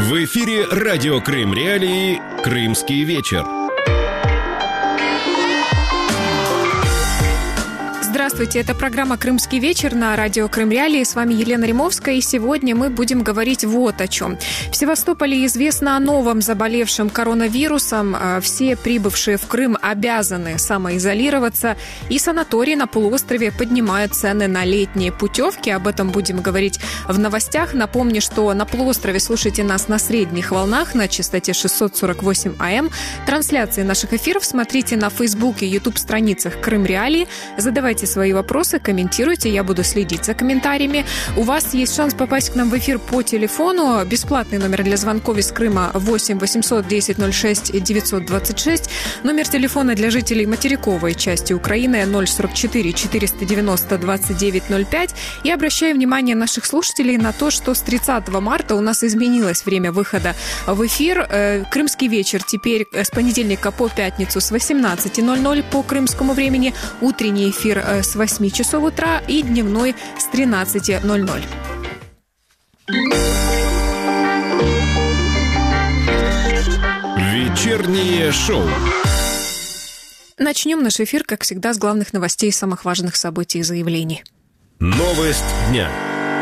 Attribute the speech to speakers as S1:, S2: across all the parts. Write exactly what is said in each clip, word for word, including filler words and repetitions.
S1: В эфире радио Крым Реалии «Крымский вечер».
S2: Здравствуйте, это программа «Крымский вечер» на радио Крым Реалии. С вами Елена Римовская, и сегодня мы будем говорить вот о чем. В Севастополе известно о новом заболевшем коронавирусом. Все прибывшие в Крым обязаны самоизолироваться, и санатории на полуострове поднимают цены на летние путевки. Об этом будем говорить в новостях. Напомню, что на полуострове слушайте нас на средних волнах на частоте шестьсот сорок восемь АМ. Трансляции наших эфиров смотрите на Фейсбуке и Ютуб-страницах Крым Реалии. Задавайте свои вопросы, комментируйте, я буду следить за комментариями. У вас есть шанс попасть к нам в эфир по телефону. Бесплатный номер для звонков из Крыма восемь восемьсот десять ноль шесть девятьсот двадцать шесть. Номер телефона для жителей материковой части Украины ноль сорок четыре четыреста девяносто двадцать девять ноль пять. И обращаю внимание наших слушателей на то, что с тридцатого марта у нас изменилось время выхода в эфир. Крымский вечер теперь с понедельника по пятницу с восемнадцати ноль-ноль по крымскому времени. Утренний эфир с восьми часов утра и дневной с тринадцати ноль-ноль.
S1: Вечернее шоу.
S2: Начнем наш эфир, как всегда, с главных новостей и самых важных событий и заявлений.
S1: Новость дня.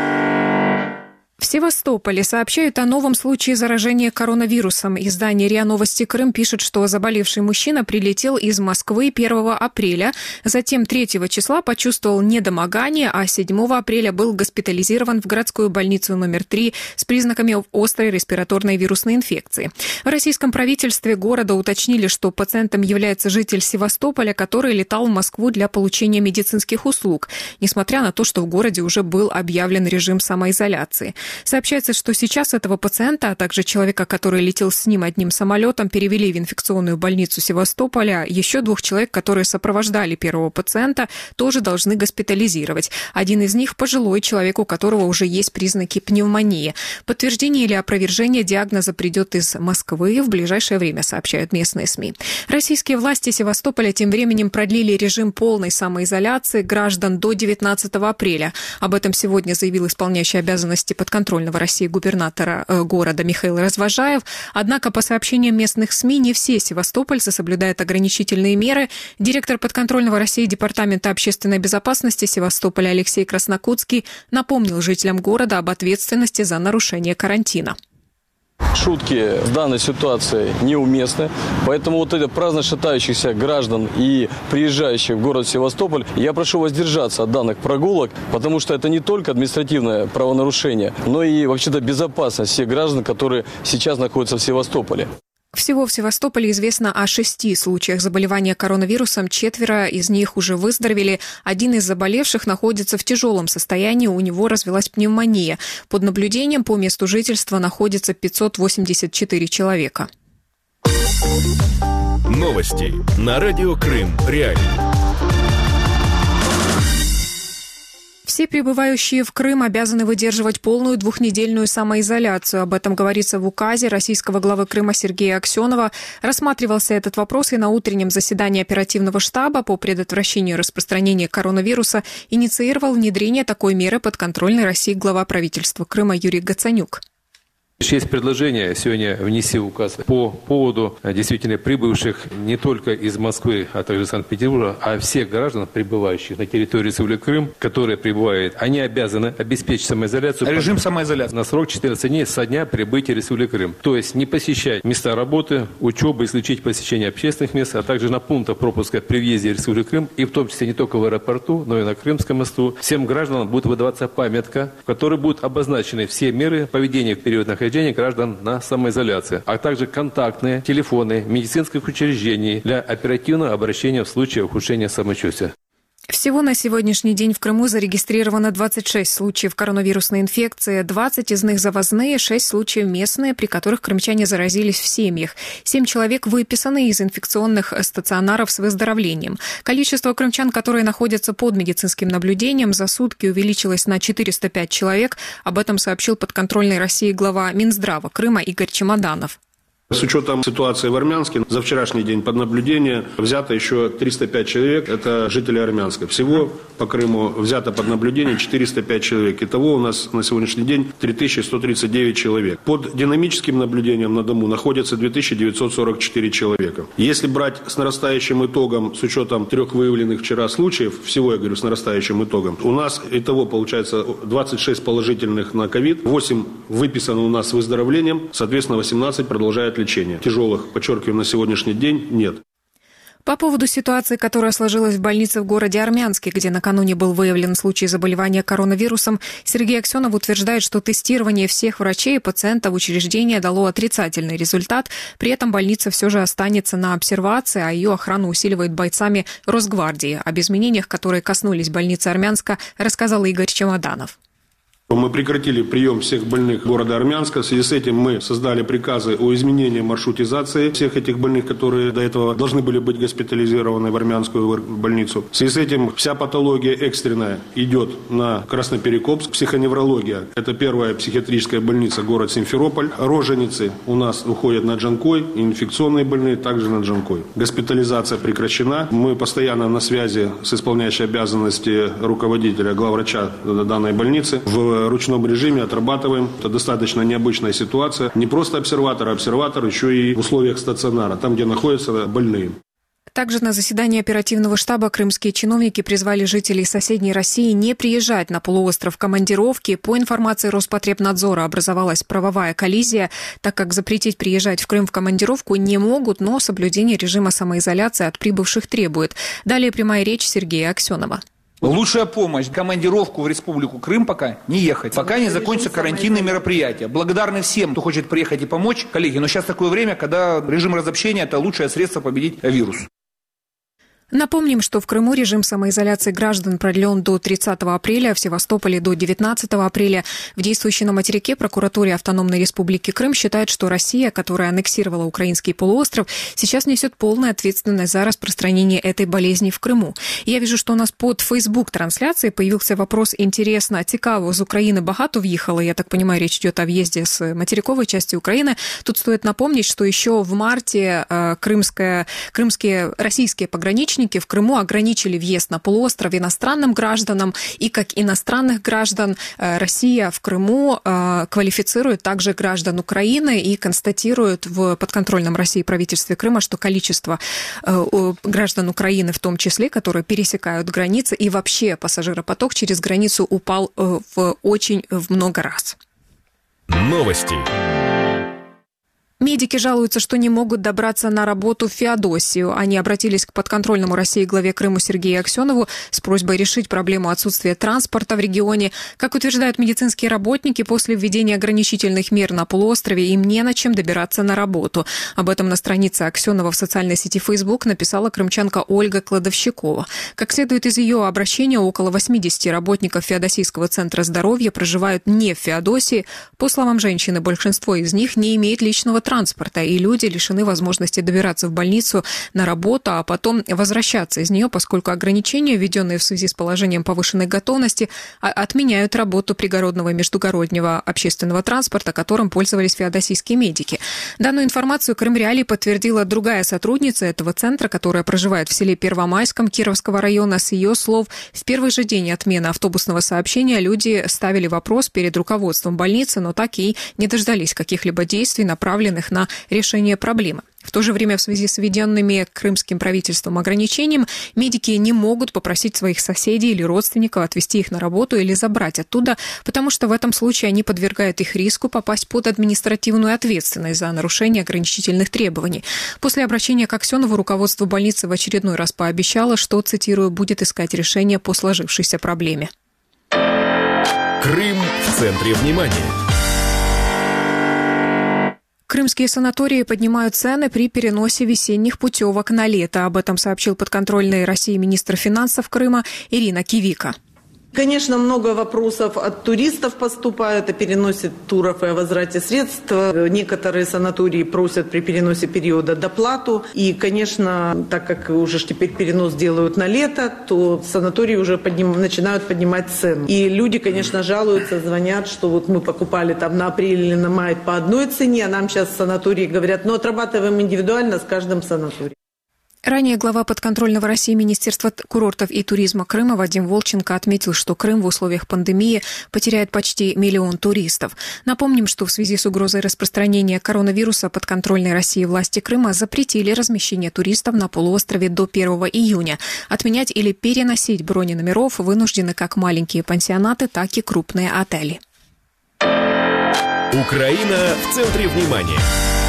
S2: В Севастополе сообщают о новом случае заражения коронавирусом. Издание РИА Новости Крым пишет, что заболевший мужчина прилетел из Москвы первого апреля, затем третьего числа почувствовал недомогание, а седьмого апреля был госпитализирован в городскую больницу номер три с признаками острой респираторной вирусной инфекции. В российском правительстве города уточнили, что пациентом является житель Севастополя, который летал в Москву для получения медицинских услуг, несмотря на то, что в городе уже был объявлен режим самоизоляции. Сообщается, что сейчас этого пациента, а также человека, который летел с ним одним самолетом, перевели в инфекционную больницу Севастополя. Еще двух человек, которые сопровождали первого пациента, тоже должны госпитализировать. Один из них – пожилой человек, у которого уже есть признаки пневмонии. Подтверждение или опровержение диагноза придет из Москвы в ближайшее время, сообщают местные СМИ. Российские власти Севастополя тем временем продлили режим полной самоизоляции граждан до девятнадцатого апреля. Об этом сегодня заявил исполняющий обязанности подконтрольного России губернатора города Михаил Развожаев. Однако, по сообщениям местных СМИ, не все севастопольцы соблюдают ограничительные меры. Директор подконтрольного России Департамента общественной безопасности Севастополя Алексей Краснокутский напомнил жителям города об ответственности за нарушение карантина.
S3: Шутки в данной ситуации неуместны, поэтому вот это праздно шатающихся граждан и приезжающих в город Севастополь, я прошу воздержаться от данных прогулок, потому что это не только административное правонарушение, но и вообще-то безопасность всех граждан, которые сейчас находятся в Севастополе.
S2: Всего в Севастополе известно о шести случаях заболевания коронавирусом. Четверо из них уже выздоровели. Один из заболевших находится в тяжелом состоянии, у него развилась пневмония. Под наблюдением по месту жительства находится пятьсот восемьдесят четыре человека.
S1: Новости на радио Крым Реалии.
S2: Все прибывающие в Крым обязаны выдерживать полную двухнедельную самоизоляцию. Об этом говорится в указе российского главы Крыма Сергея Аксенова. Рассматривался этот вопрос и на утреннем заседании оперативного штаба по предотвращению распространения коронавируса инициировал внедрение такой меры подконтрольной России глава правительства Крыма Юрий Гацанюк.
S4: Есть предложение сегодня внести указ по поводу действительно прибывших не только из Москвы, а также Санкт-Петербурга, а всех граждан, прибывающих на территорию Республики Крым, которые прибывают, они обязаны обеспечить самоизоляцию.
S5: Режим самоизоляции.
S4: На срок четырнадцать дней со дня прибытия в Республику Крым. То есть не посещать места работы, учебы, исключить посещение общественных мест, а также на пунктах пропуска при въезде в Республику Крым, и в том числе не только в аэропорту, но и на Крымском мосту. Всем гражданам будет выдаваться памятка, в которой будут обозначены все меры поведения в период нахождения граждан на самоизоляции, а также контактные телефоны медицинских учреждений для оперативного обращения в случае ухудшения самочувствия.
S2: Всего на сегодняшний день в Крыму зарегистрировано двадцать шесть случаев коронавирусной инфекции, двадцать из них завозные, шесть случаев местные, при которых крымчане заразились в семьях. семь человек выписаны из инфекционных стационаров с выздоровлением. Количество крымчан, которые находятся под медицинским наблюдением, за сутки увеличилось на четыреста пять человек. Об этом сообщил подконтрольной России глава Минздрава Крыма Игорь Чемоданов.
S5: С учетом ситуации в Армянске, за вчерашний день под наблюдение взято еще триста пять человек, это жители Армянска. Всего по Крыму взято под наблюдение четыреста пять человек. Итого у нас на сегодняшний день три тысячи сто тридцать девять человек. Под динамическим наблюдением на дому находятся две тысячи девятьсот сорок четыре человека. Если брать с нарастающим итогом, с учетом трех выявленных вчера случаев, всего я говорю с нарастающим итогом, у нас итого получается двадцать шесть положительных на ковид, восемь выписано у нас с выздоровлением, соответственно восемнадцать продолжает лечения. Тяжелых, подчеркиваю, на сегодняшний день нет.
S2: По поводу ситуации, которая сложилась в больнице в городе Армянске, где накануне был выявлен случай заболевания коронавирусом, Сергей Аксенов утверждает, что тестирование всех врачей и пациентов учреждения дало отрицательный результат. При этом больница все же останется на обсервации, а ее охрану усиливают бойцами Росгвардии. Об изменениях, которые коснулись больницы Армянска, рассказал Игорь Чемоданов.
S5: Мы прекратили прием всех больных города Армянска. В связи с этим мы создали приказы о изменении маршрутизации всех этих больных, которые до этого должны были быть госпитализированы в армянскую больницу. В связи с этим вся патология экстренная идет на Красноперекопск. Психоневрология – это первая психиатрическая больница, город Симферополь. Роженицы у нас уходят на Джанкой, инфекционные больные также на Джанкой. Госпитализация прекращена. Мы постоянно на связи с исполняющей обязанности руководителя, главврача данной больницы. В В ручном режиме отрабатываем. Это достаточно необычная ситуация. Не просто обсерватор, а обсерватор еще и в условиях стационара, там, где находятся больные.
S2: Также на заседании оперативного штаба крымские чиновники призвали жителей соседней России не приезжать на полуостров в командировки. По информации Роспотребнадзора образовалась правовая коллизия, так как запретить приезжать в Крым в командировку не могут, но соблюдение режима самоизоляции от прибывших требует. Далее прямая речь Сергея Аксенова.
S6: Лучшая помощь. Командировку в Республику Крым пока не ехать. Пока не закончатся карантинные мероприятия. Благодарны всем, кто хочет приехать и помочь. Коллеги, но сейчас такое время, когда режим разобщения – это лучшее средство победить вирус.
S2: Напомним, что в Крыму режим самоизоляции граждан продлен до тридцатого апреля, в Севастополе до девятнадцатого апреля. В действующей на материке прокуратуре Автономной Республики Крым считает, что Россия, которая аннексировала украинский полуостров, сейчас несет полную ответственность за распространение этой болезни в Крыму. Я вижу, что у нас под Facebook-трансляцией появился вопрос «Интересно, цікаво, з Украины багато въехало?» Я так понимаю, речь идет о въезде с материковой части Украины. Тут стоит напомнить, что еще в марте э, крымская, крымские российские пограничники в Крыму ограничили въезд на полуостров иностранным гражданам, и как иностранных граждан Россия в Крыму квалифицирует также граждан Украины и констатирует в подконтрольном России правительстве Крыма, что количество граждан Украины, в том числе, которые пересекают границы, и вообще пассажиропоток через границу упал в очень в много раз.
S1: Новости.
S2: Медики жалуются, что не могут добраться на работу в Феодосию. Они обратились к подконтрольному России главе Крыма Сергею Аксенову с просьбой решить проблему отсутствия транспорта в регионе. Как утверждают медицинские работники, после введения ограничительных мер на полуострове им не на чем добираться на работу. Об этом на странице Аксенова в социальной сети Facebook написала крымчанка Ольга Кладовщикова. Как следует из ее обращения, около восьмидесяти работников Феодосийского центра здоровья проживают не в Феодосии. По словам женщины, большинство из них не имеет личного транспорта, и люди лишены возможности добираться в больницу на работу, а потом возвращаться из нее, поскольку ограничения, введенные в связи с положением повышенной готовности, отменяют работу пригородного и междугороднего общественного транспорта, которым пользовались феодосийские медики. Данную информацию Крым Реалии подтвердила другая сотрудница этого центра, которая проживает в селе Первомайском Кировского района. С ее слов, в первый же день отмены автобусного сообщения люди ставили вопрос перед руководством больницы, но так и не дождались каких-либо действий, направленных на решение проблемы. В то же время в связи с введенными крымским правительством ограничением медики не могут попросить своих соседей или родственников отвезти их на работу или забрать оттуда, потому что в этом случае они подвергают их риску попасть под административную ответственность за нарушение ограничительных требований. После обращения к Аксенову руководство больницы в очередной раз пообещало, что, цитирую, будет искать решение по сложившейся проблеме.
S1: Крым в центре внимания.
S2: Крымские санатории поднимают цены при переносе весенних путевок на лето. Об этом сообщил подконтрольный России министр финансов Крыма Ирина Кивика.
S7: Конечно, много вопросов от туристов поступает о переносе туров и о возврате средств. Некоторые санатории просят при переносе периода доплату. И, конечно, так как уже теперь перенос делают на лето, то санатории уже подним... начинают поднимать цену. И люди, конечно, жалуются, звонят, что вот мы покупали там на апрель или на май по одной цене, а нам сейчас санатории говорят, ну, отрабатываем индивидуально с каждым санаторием.
S2: Ранее глава подконтрольного России Министерства курортов и туризма Крыма Вадим Волченко отметил, что Крым в условиях пандемии потеряет почти миллион туристов. Напомним, что в связи с угрозой распространения коронавируса подконтрольной России власти Крыма запретили размещение туристов на полуострове до первого июня. Отменять или переносить брони номеров вынуждены как маленькие пансионаты, так и крупные отели.
S1: Украина в центре внимания.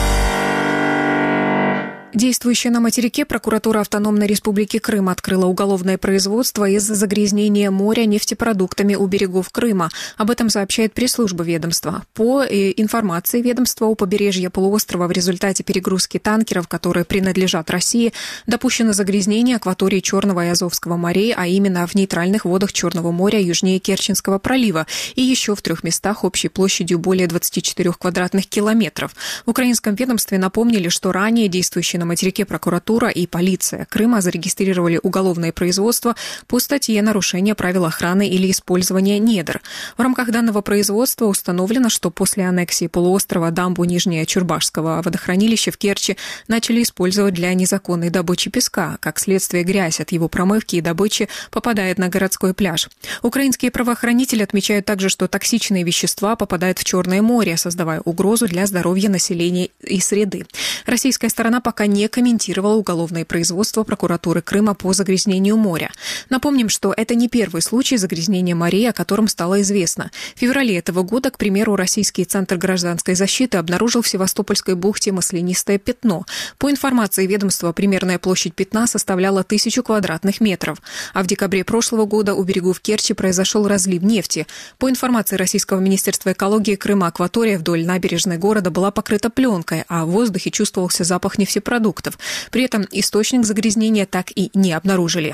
S2: Действующая на материке прокуратура Автономной Республики Крым открыла уголовное производство из-за загрязнения моря нефтепродуктами у берегов Крыма. Об этом сообщает пресс-служба ведомства. По информации ведомства, у побережья полуострова в результате перегрузки танкеров, которые принадлежат России, допущено загрязнение акватории Черного и Азовского морей, а именно в нейтральных водах Черного моря южнее Керченского пролива и еще в трех местах общей площадью более двадцати четырёх квадратных километров. В украинском ведомстве напомнили, что ранее действующие на материке прокуратура и полиция Крыма зарегистрировали уголовное производство по статье «Нарушение правил охраны или использования недр». В рамках данного производства установлено, что после аннексии полуострова дамбу Нижнее Чурбашского водохранилища в Керчи начали использовать для незаконной добычи песка. Как следствие, грязь от его промывки и добычи попадает на городской пляж. Украинские правоохранители отмечают также, что токсичные вещества попадают в Черное море, создавая угрозу для здоровья населения и среды. Российская сторона пока не комментировала уголовное производство прокуратуры Крыма по загрязнению моря. Напомним, что это не первый случай загрязнения морей, о котором стало известно. В феврале этого года, к примеру, Российский центр гражданской защиты обнаружил в Севастопольской бухте маслянистое пятно. По информации ведомства, примерная площадь пятна составляла тысячу квадратных метров. А в декабре прошлого года у берегов Керчи произошел разлив нефти. По информации Российского министерства экологии Крыма, акватория вдоль набережной города была покрыта пленкой, а в воздухе чувствовался запах нефтепродуктов. При этом источник загрязнения так и не обнаружили.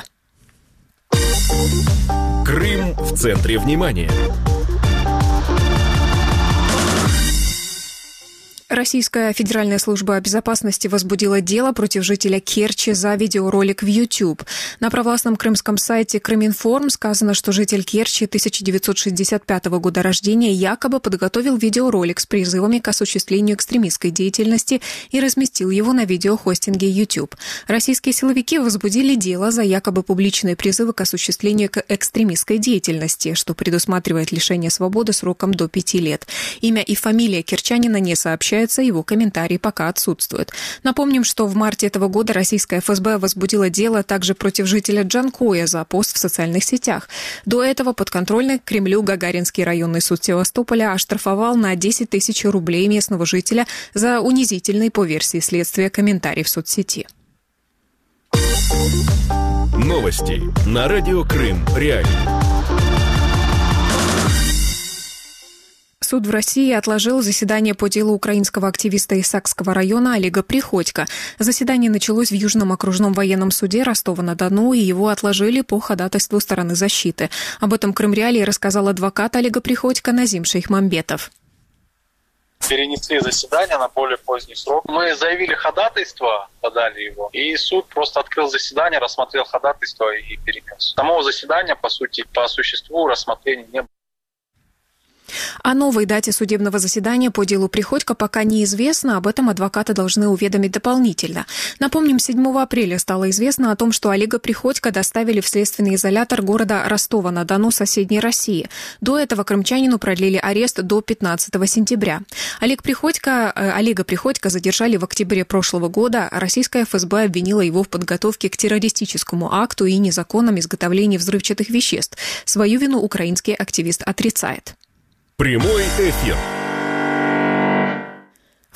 S1: Крым в центре внимания.
S2: Российская федеральная служба безопасности возбудила дело против жителя Керчи за видеоролик в YouTube. На провластном крымском сайте Крыминформ сказано, что житель Керчи тысяча девятьсот шестьдесят пятого года рождения якобы подготовил видеоролик с призывами к осуществлению экстремистской деятельности и разместил его на видеохостинге YouTube. Российские силовики возбудили дело за якобы публичные призывы к осуществлению экстремистской деятельности, что предусматривает лишение свободы сроком до пяти лет. Имя и фамилия керчанина не сообщают, его комментарии пока отсутствуют. Напомним, что в марте этого года российская эф эс бэ возбудила дело также против жителя Джанкоя за пост в социальных сетях. До этого подконтрольный Кремлю Гагаринский районный суд Севастополя оштрафовал на десять тысяч рублей местного жителя за унизительный, по версии следствия, комментарий в соцсети.
S1: Новости на радио Крым Реалии.
S2: Суд в России отложил заседание по делу украинского активиста Исакского района Олега Приходько. Заседание началось в Южном окружном военном суде Ростова-на-Дону, и его отложили по ходатайству стороны защиты. Об этом Крым Реалии рассказал адвокат Олега Приходько Назим Шейхмамбетов.
S8: Перенесли заседание на более поздний срок. Мы заявили ходатайство, подали его, и суд просто открыл заседание, рассмотрел ходатайство и перенес. Самого заседания, по сути, по существу рассмотрения не было.
S2: О новой дате судебного заседания по делу Приходько пока неизвестно, об этом адвокаты должны уведомить дополнительно. Напомним, седьмого апреля стало известно о том, что Олега Приходько доставили в следственный изолятор города Ростова-на-Дону, соседней России. До этого крымчанину продлили арест до пятнадцатого сентября. Олег Приходько, э, Олега Приходько задержали в октябре прошлого года. Российская эф эс бэ обвинила его в подготовке к террористическому акту и незаконном изготовлении взрывчатых веществ. Свою вину украинский активист отрицает.
S1: Прямой эфир.
S2: В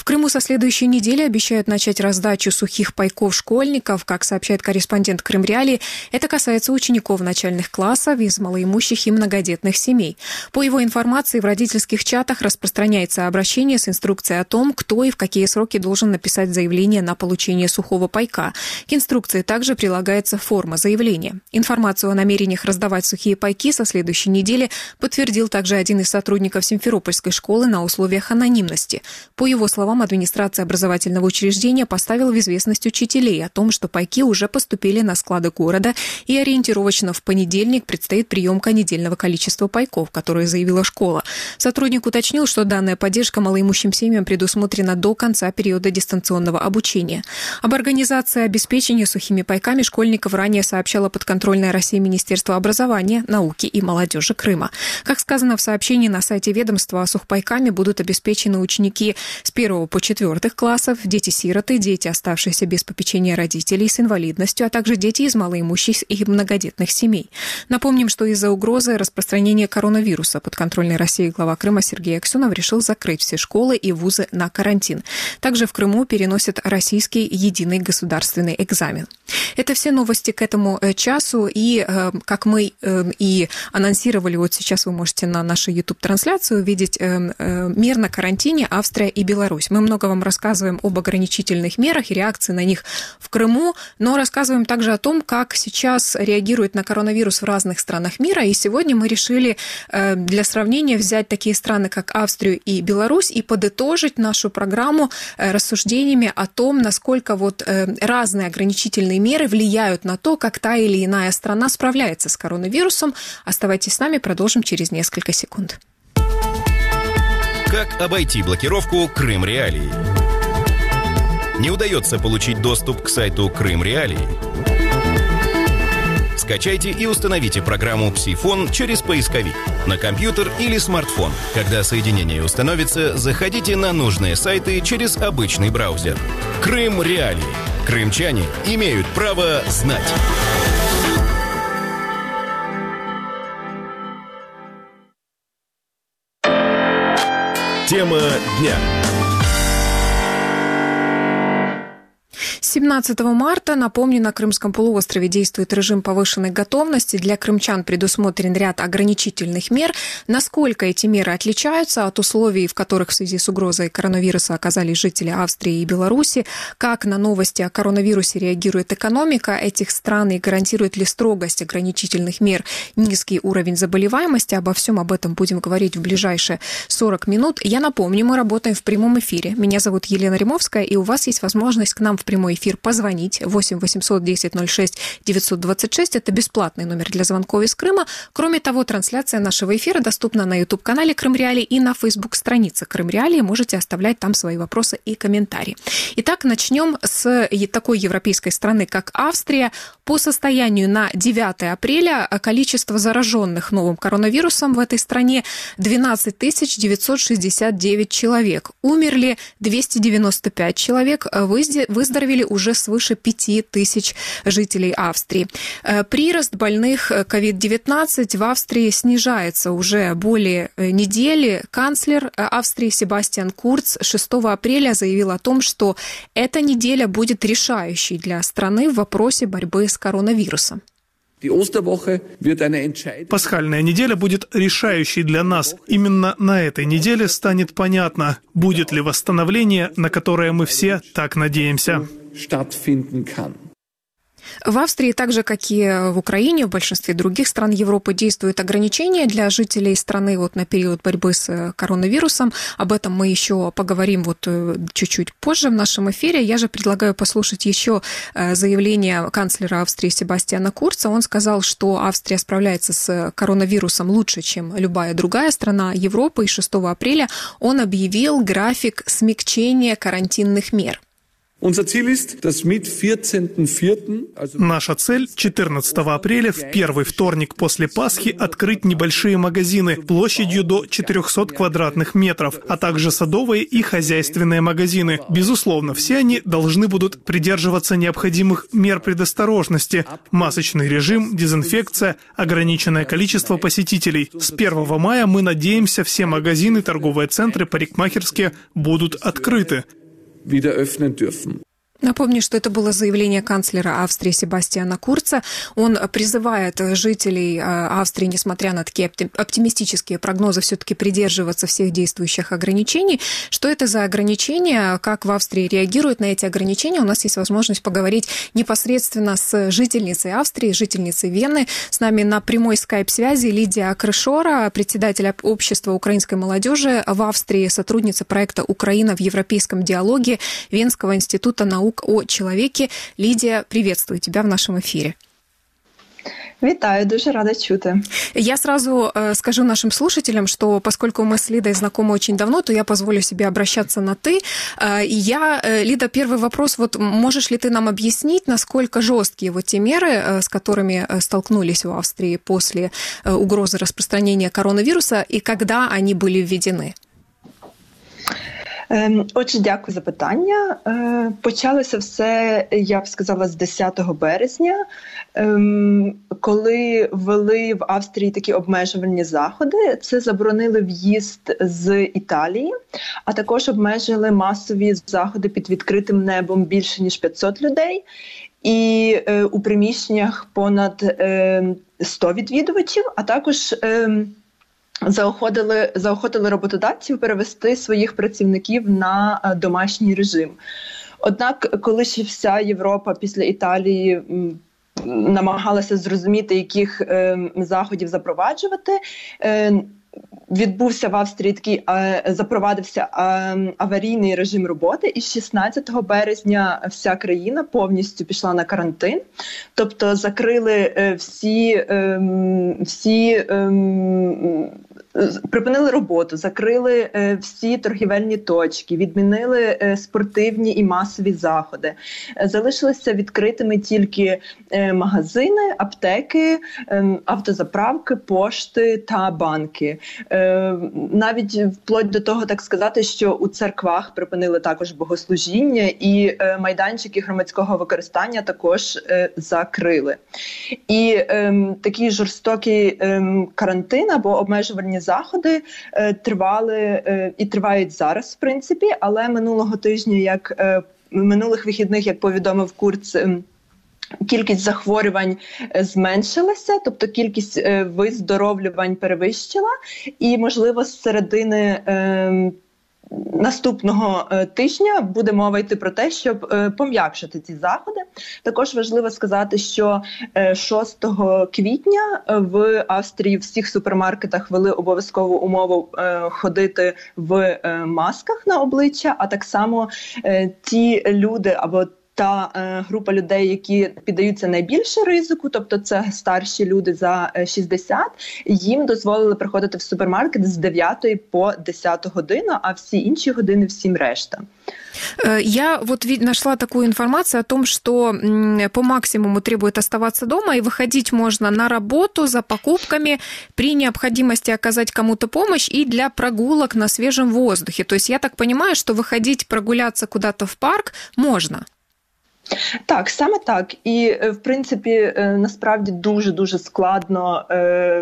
S2: Крыму со следующей недели обещают начать раздачу сухих пайков школьников. Как сообщает корреспондент Крым Реалии, это касается учеников начальных классов из малоимущих и многодетных семей. По его информации, в родительских чатах распространяется обращение с инструкцией о том, кто и в какие сроки должен написать заявление на получение сухого пайка. К инструкции также прилагается форма заявления. Информацию о намерениях раздавать сухие пайки со следующей недели подтвердил также один из сотрудников Симферопольской школы на условиях анонимности. По его словам, администрация образовательного учреждения поставила в известность учителей о том, что пайки уже поступили на склады города, и ориентировочно в понедельник предстоит приемка недельного количества пайков, которые заявила школа. Сотрудник уточнил, что данная поддержка малоимущим семьям предусмотрена до конца периода дистанционного обучения. Об организации обеспечения сухими пайками школьников ранее сообщало подконтрольное России Министерство образования, науки и молодежи Крыма. Как сказано в сообщении на сайте ведомства, сухпайками будут обеспечены ученики с первого по четвертых классов, дети-сироты, дети, оставшиеся без попечения родителей с инвалидностью, а также дети из малоимущих и многодетных семей. Напомним, что из-за угрозы распространения коронавируса подконтрольной России глава Крыма Сергей Аксенов решил закрыть все школы и вузы на карантин. Также в Крыму переносят российский единый государственный экзамен. Это все новости к этому часу. И, как мы и анонсировали, вот сейчас вы можете на нашей YouTube-трансляции увидеть мир на карантине Австрия и Беларусь. Мы много вам рассказываем об ограничительных мерах и реакции на них в Крыму, но рассказываем также о том, как сейчас реагируют на коронавирус в разных странах мира. И сегодня мы решили для сравнения взять такие страны, как Австрию и Беларусь, и подытожить нашу программу рассуждениями о том, насколько вот разные ограничительные меры влияют на то, как та или иная страна справляется с коронавирусом. Оставайтесь с нами, продолжим через несколько секунд.
S1: Как обойти блокировку Крым Реалии? Не удается получить доступ к сайту Крым Реалии? Скачайте и установите программу «Псифон» через поисковик на компьютер или смартфон. Когда соединение установится, заходите на нужные сайты через обычный браузер. Крым Реалии. Крымчане имеют право знать. Тема дня.
S2: семнадцатого марта, напомню, на Крымском полуострове действует режим повышенной готовности. Для крымчан предусмотрен ряд ограничительных мер. Насколько эти меры отличаются от условий, в которых в связи с угрозой коронавируса оказались жители Австрии и Беларуси, как на новости о коронавирусе реагирует экономика этих стран и гарантирует ли строгость ограничительных мер низкий уровень заболеваемости. Обо всем об этом будем говорить в ближайшие сорок минут. Я напомню, мы работаем в прямом эфире. Меня зовут Елена Римовская, и у вас есть возможность к нам в прямой эфир позвонить. восемь восемьсот десять ноль шесть девятьсот двадцать шесть. Это бесплатный номер для звонков из Крыма. Кроме того, трансляция нашего эфира доступна на YouTube-канале Крым Реалии и на Facebook-странице Крым Реалии. Можете оставлять там свои вопросы и комментарии. Итак, начнем с такой европейской страны, как Австрия. По состоянию на девятое апреля количество зараженных новым коронавирусом в этой стране двенадцать тысяч девятьсот шестьдесят девять человек. Умерли двести девяносто пять человек, выздоровели уже свыше пяти тысяч жителей Австрии. Прирост больных ковид девятнадцать в Австрии снижается уже более недели. Канцлер Австрии Себастьян Курц шестого апреля заявил о том, что эта неделя будет решающей для страны в вопросе борьбы с коронавирусом.
S9: Пасхальная неделя будет решающей для нас. Именно на этой неделе станет понятно, будет ли восстановление, на которое мы все так надеемся.
S2: В Австрии, так же, как и в Украине, в большинстве других стран Европы действуют ограничения для жителей страны вот на период борьбы с коронавирусом. Об этом мы еще поговорим вот чуть-чуть позже в нашем эфире. Я же предлагаю послушать еще заявление канцлера Австрии Себастьяна Курца. Он сказал, что Австрия справляется с коронавирусом лучше, чем любая другая страна Европы. И шестого апреля он объявил график смягчения карантинных мер.
S9: Наша цель четырнадцатого апреля в первый вторник после Пасхи открыть небольшие магазины площадью до четырехсот квадратных метров, а также садовые и хозяйственные магазины. Безусловно, все они должны будут придерживаться необходимых мер предосторожности: масочный режим, дезинфекция, ограниченное количество посетителей. С первого мая мы надеемся, все магазины, торговые центры, парикмахерские будут открыты.
S10: wieder öffnen dürfen.
S2: Напомню, что это было заявление канцлера Австрии Себастьяна Курца. Он призывает жителей Австрии, несмотря на такие оптимистические прогнозы, все-таки придерживаться всех действующих ограничений. Что это за ограничения, как в Австрии реагируют на эти ограничения? У нас есть возможность поговорить непосредственно с жительницей Австрии, жительницей Вены. С нами на прямой скайп-связи Лидия Крышора, председатель общества украинской молодежи в Австрии, сотрудница проекта «Украина в европейском диалоге» Венского института наук о человеке. Лидия, приветствую тебя в нашем эфире.
S11: Вітаю, дуже рада чути.
S2: Я сразу э, скажу нашим слушателям, что поскольку мы с Лидой знакомы очень давно, то я позволю себе обращаться на «ты». Э, я, э, Лида, первый вопрос. Вот можешь ли ты нам объяснить, насколько жесткие вот те меры, э, с которыми э, столкнулись в Австрии после э, угрозы распространения коронавируса, и когда они были введены?
S11: Отже, дякую за питання. Почалося все, я б сказала, з десятого березня, коли ввели в Австрії такі обмежувальні заходи. Це заборонили в'їзд з Італії, а також обмежили масові заходи під відкритим небом більше, ніж п'ятсот людей. І у приміщеннях понад сто відвідувачів, а також Заохотили, заохотили роботодавців перевести своїх працівників на домашній режим. Однак, коли ще вся Європа після Італії намагалася зрозуміти, яких е, заходів запроваджувати, е, відбувся в Австрії такий, е, запровадився е, аварійний режим роботи, і шістнадцятого березня вся країна повністю пішла на карантин. Тобто закрили е, всі, е, всі е, припинили роботу, закрили е, всі торгівельні точки, відмінили е, спортивні і масові заходи. Е, залишилися відкритими тільки е, магазини, аптеки, е, автозаправки, пошти та банки. Е, навіть вплоть до того, так сказати, що у церквах припинили також богослужіння, і е, майданчики громадського використання також е, закрили. І е, такий жорстокий е, карантин або обмежувальні заходи е, тривали е, і тривають зараз, в принципі, але минулого тижня, як е, минулих вихідних, як повідомив Курц, е, кількість захворювань зменшилася, тобто кількість е, виздоровлювань перевищила, і, можливо, з середини е, наступного тижня буде мова йти про те, щоб пом'якшити ці заходи. Також важливо сказати, що шостого квітня в Австрії в всіх супермаркетах ввели обов'язкову умову ходити в масках на обличчя, а так само ті люди або та е, група людей, які піддаються найбільше ризику, тобто це старші люди за шістдесят, їм дозволили приходити в супермаркет з дев'ятої по десяту годину, а всі інші години всім решта.
S2: Я вот нашла такую информацию о том, что по максимуму требует оставаться дома, и выходить можно на работу за покупками, при необходимости оказать кому-то помощь и для прогулок на свежем воздухе. То есть я так понимаю, что выходить прогуляться куда-то в парк можно.
S11: Так, саме так. І, в принципі, насправді дуже-дуже складно е,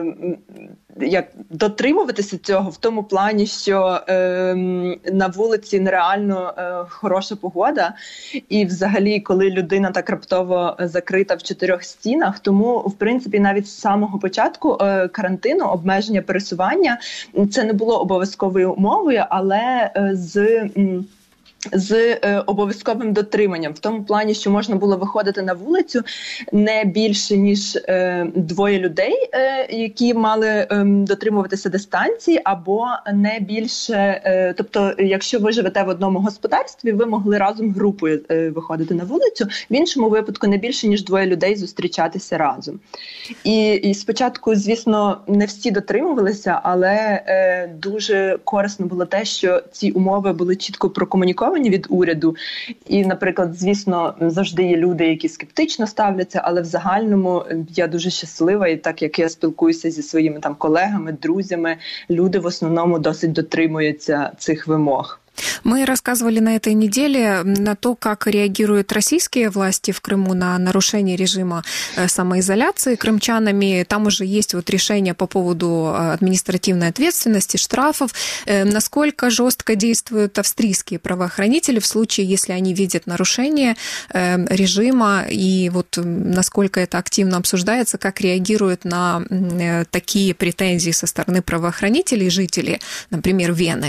S11: як, дотримуватися цього в тому плані, що е, на вулиці нереально е, хороша погода. І взагалі, коли людина так раптово закрита в чотирьох стінах, тому, в принципі, навіть з самого початку е, карантину, обмеження пересування, це не було обов'язковою умовою, але е, з... М, з е, обов'язковим дотриманням, в тому плані, що можна було виходити на вулицю не більше, ніж е, двоє людей, е, які мали е, дотримуватися дистанції, або не більше, е, тобто, якщо ви живете в одному господарстві, ви могли разом групою е, виходити на вулицю, в іншому випадку не більше, ніж двоє людей зустрічатися разом. І, і спочатку, звісно, не всі дотримувалися, але е, дуже корисно було те, що ці умови були чітко прокомуніковані від уряду. І, наприклад, звісно, завжди є люди, які скептично ставляться, але в загальному я дуже щаслива, і так як я спілкуюся зі своїми там колегами, друзями, люди в основному досить дотримуються цих вимог.
S2: Мы рассказывали на этой неделе на то, как реагируют российские власти в Крыму на нарушение режима самоизоляции крымчанами. Там уже есть вот решение по поводу административной ответственности, штрафов. Насколько жестко действуют австрийские правоохранители в случае, если они видят нарушение режима, и вот насколько это активно обсуждается, как реагируют на такие претензии со стороны правоохранителей жителей, например, Вены?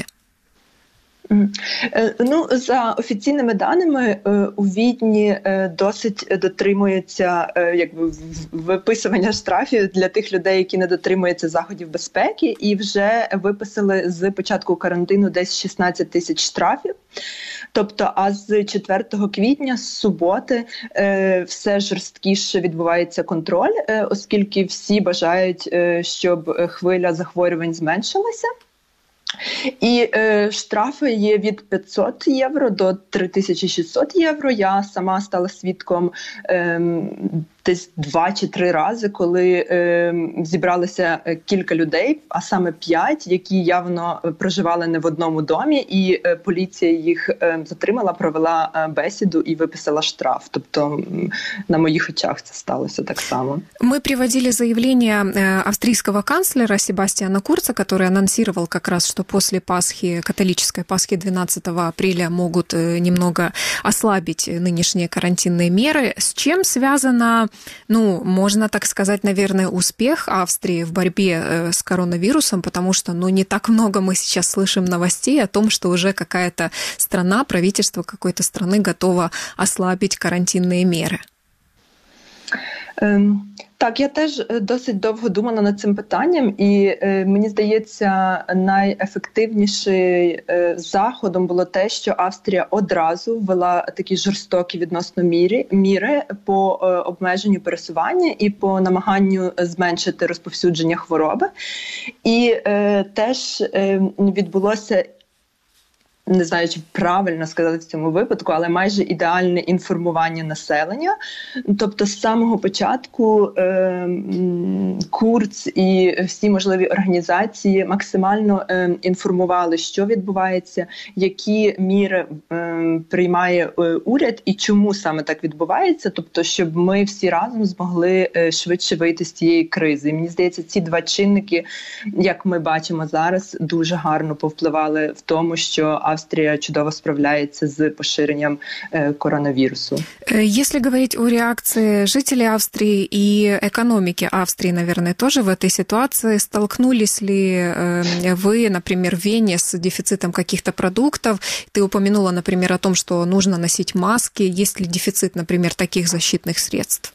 S11: Ну, за офіційними даними, у Відні досить дотримується якби виписування штрафів для тих людей, які не дотримуються заходів безпеки, і вже виписали з початку карантину десь шістнадцять тисяч штрафів. Тобто, а з четвертого квітня, з суботи, все жорсткіше відбувається контроль, оскільки всі бажають, щоб хвиля захворювань зменшилася. І е, штрафи є від п'ятсот євро до три тисячі шістсот євро. Я сама стала свідком е, десь два чи три рази, коли е, зібралося кілька людей, а саме п'ять, які явно проживали не в одному домі, і е, поліція їх е, затримала, провела е, бесіду і виписала штраф. Тобто на моїх очах це сталося так само.
S2: Мы приводили заявление австрийского канцлера Себастьяна Курца, который анонсировал как раз, что после Пасхи, католической Пасхи двенадцатого апреля могут немного ослабить нынешние карантинные меры. С чем связано, ну, можно так сказать, наверное, успех Австрии в борьбе с коронавирусом, потому что, ну, не так много мы сейчас слышим новостей о том, что уже какая-то страна, правительство какой-то страны готово ослабить карантинные меры.
S11: Um... Так, я теж досить довго думала над цим питанням, і е, мені здається, найефективнішим е, заходом було те, що Австрія одразу ввела такі жорстокі відносно міри, міри по е, обмеженню пересування і по намаганню зменшити розповсюдження хвороби. І е, теж е, відбулося, не знаю, чи правильно сказати в цьому випадку, але майже ідеальне інформування населення. Тобто з самого початку е, Курц і всі можливі організації максимально е, інформували, що відбувається, які міри е, приймає е, уряд і чому саме так відбувається, тобто щоб ми всі разом змогли е, швидше вийти з цієї кризи. І мені здається, ці два чинники, як ми бачимо зараз, дуже гарно повпливали в тому, що Австрия чудово справляется с поширением э, коронавирусу.
S2: Если говорить о реакции жителей Австрии и экономики Австрии, наверное, тоже в этой ситуации, столкнулись ли э, вы, например, в Вене с дефицитом каких-то продуктов? Ты упомянула, например, о том, что нужно носить маски. Есть ли дефицит, например, таких защитных средств?